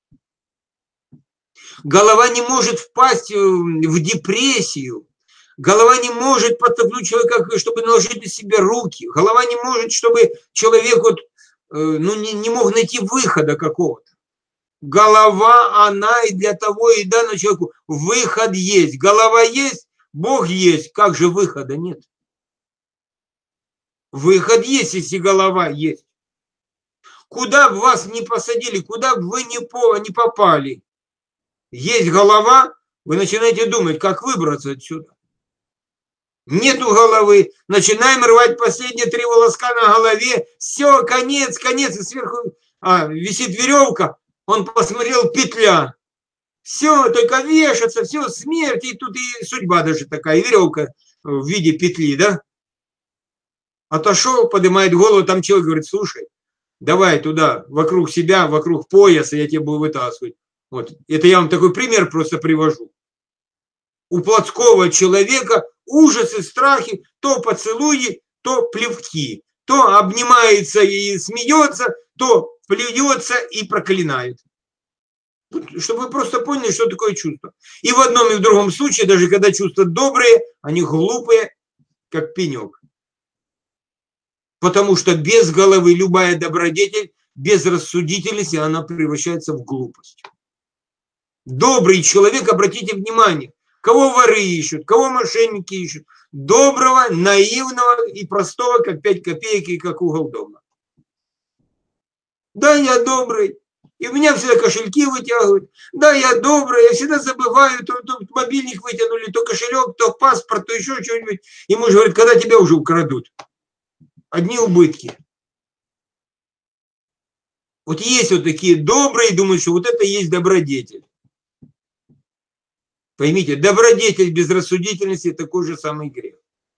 Голова не может впасть в депрессию. Голова не может подтолкнуть человека, чтобы наложить на себя руки. Голова не может, чтобы человек вот, ну, не, не мог найти выхода какого-то. Голова, она и для того и дана человеку. Выход есть. Голова есть, Бог есть. Как же выхода нет? Выход есть, если голова есть. Куда бы вас не посадили, куда бы вы не, по, не попали, есть голова, вы начинаете думать, как выбраться отсюда. Нету головы, начинаем рвать последние три волоска на голове, все, конец, конец, и сверху а, висит веревка, он посмотрел, петля. Все, только вешаться, все, смерть, и тут и судьба даже такая, и веревка в виде петли, да? Отошел, поднимает голову, там человек говорит, слушай, давай туда, вокруг себя, вокруг пояса, я тебе буду вытаскивать. Вот. Это я вам такой пример просто привожу. У плотского человека ужасы, страхи, то поцелуи, то плевки, то обнимается и смеется, то плюется и проклинает. Чтобы вы просто поняли, что такое чувство. И в одном и в другом случае, даже когда чувства добрые, они глупые, как пенек. Потому что без головы любая добродетель, без рассудительности, она превращается в глупость. Добрый человек, обратите внимание, кого воры ищут, кого мошенники ищут. Доброго, наивного и простого, как пять копеек и как угол дома. Да, я добрый. И у меня всегда кошельки вытягивают. Да, я добрый, я всегда забываю, то, то мобильник вытянули, то кошелек, то паспорт, то еще что-нибудь. И муж говорит, когда тебя уже украдут? Одни убытки. Вот есть вот такие добрые, думают, что вот это и есть добродетель. Поймите, добродетель без рассудительности – такой же самый грех.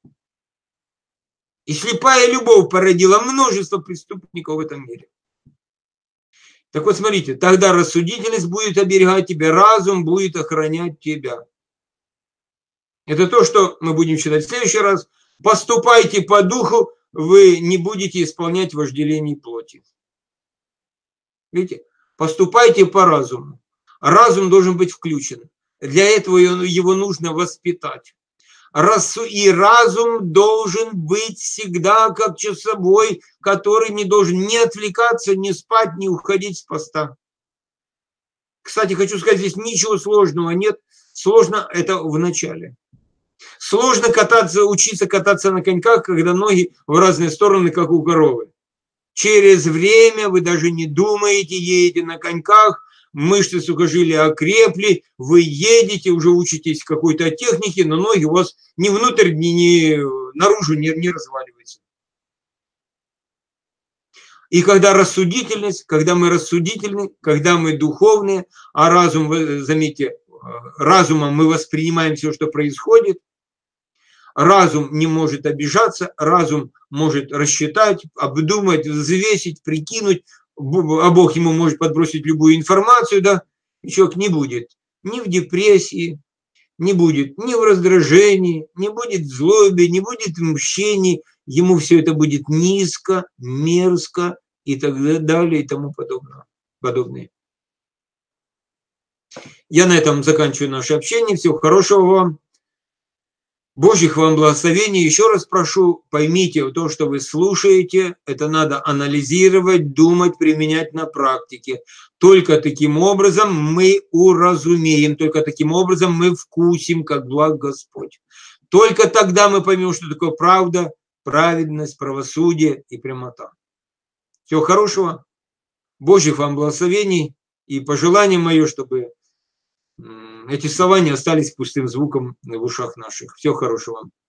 И слепая любовь породила множество преступников в этом мире. Так вот, смотрите, тогда рассудительность будет оберегать тебя, разум будет охранять тебя. Это то, что мы будем читать в следующий раз. Поступайте по духу, вы не будете исполнять вожделений плоти. Видите? Поступайте по разуму. Разум должен быть включен. Для этого его нужно воспитать. И разум должен быть всегда как часовой, который не должен ни отвлекаться, ни спать, ни уходить с поста. Кстати, хочу сказать, здесь ничего сложного нет. Сложно это в начале. Сложно кататься, учиться кататься на коньках, когда ноги в разные стороны, как у коровы. Через время вы даже не думаете, едете на коньках, мышцы сухожилия окрепли, вы едете, уже учитесь какой-то технике, но ноги у вас ни внутрь, ни, ни наружу не, не разваливаются. И когда рассудительность, когда мы рассудительны, когда мы духовные, а разум, заметьте, разумом мы воспринимаем все, что происходит, разум не может обижаться, разум может рассчитать, обдумать, взвесить, прикинуть, а Бог ему может подбросить любую информацию, да, и человек не будет ни в депрессии, не будет ни в раздражении, не будет в злобе, не будет в мщении, ему все это будет низко, мерзко и так далее и тому подобное. подобное. Я на этом заканчиваю наше общение. Всего хорошего вам. Божьих вам благословений. Еще раз прошу, поймите, то, что вы слушаете, это надо анализировать, думать, применять на практике. Только таким образом мы уразумеем, только таким образом мы вкусим, как благ Господь. Только тогда мы поймем, что такое правда, праведность, правосудие и прямота. Всего хорошего. Божьих вам благословений. И пожелание мое, чтобы эти слова не остались пустым звуком в ушах наших. Всего хорошего.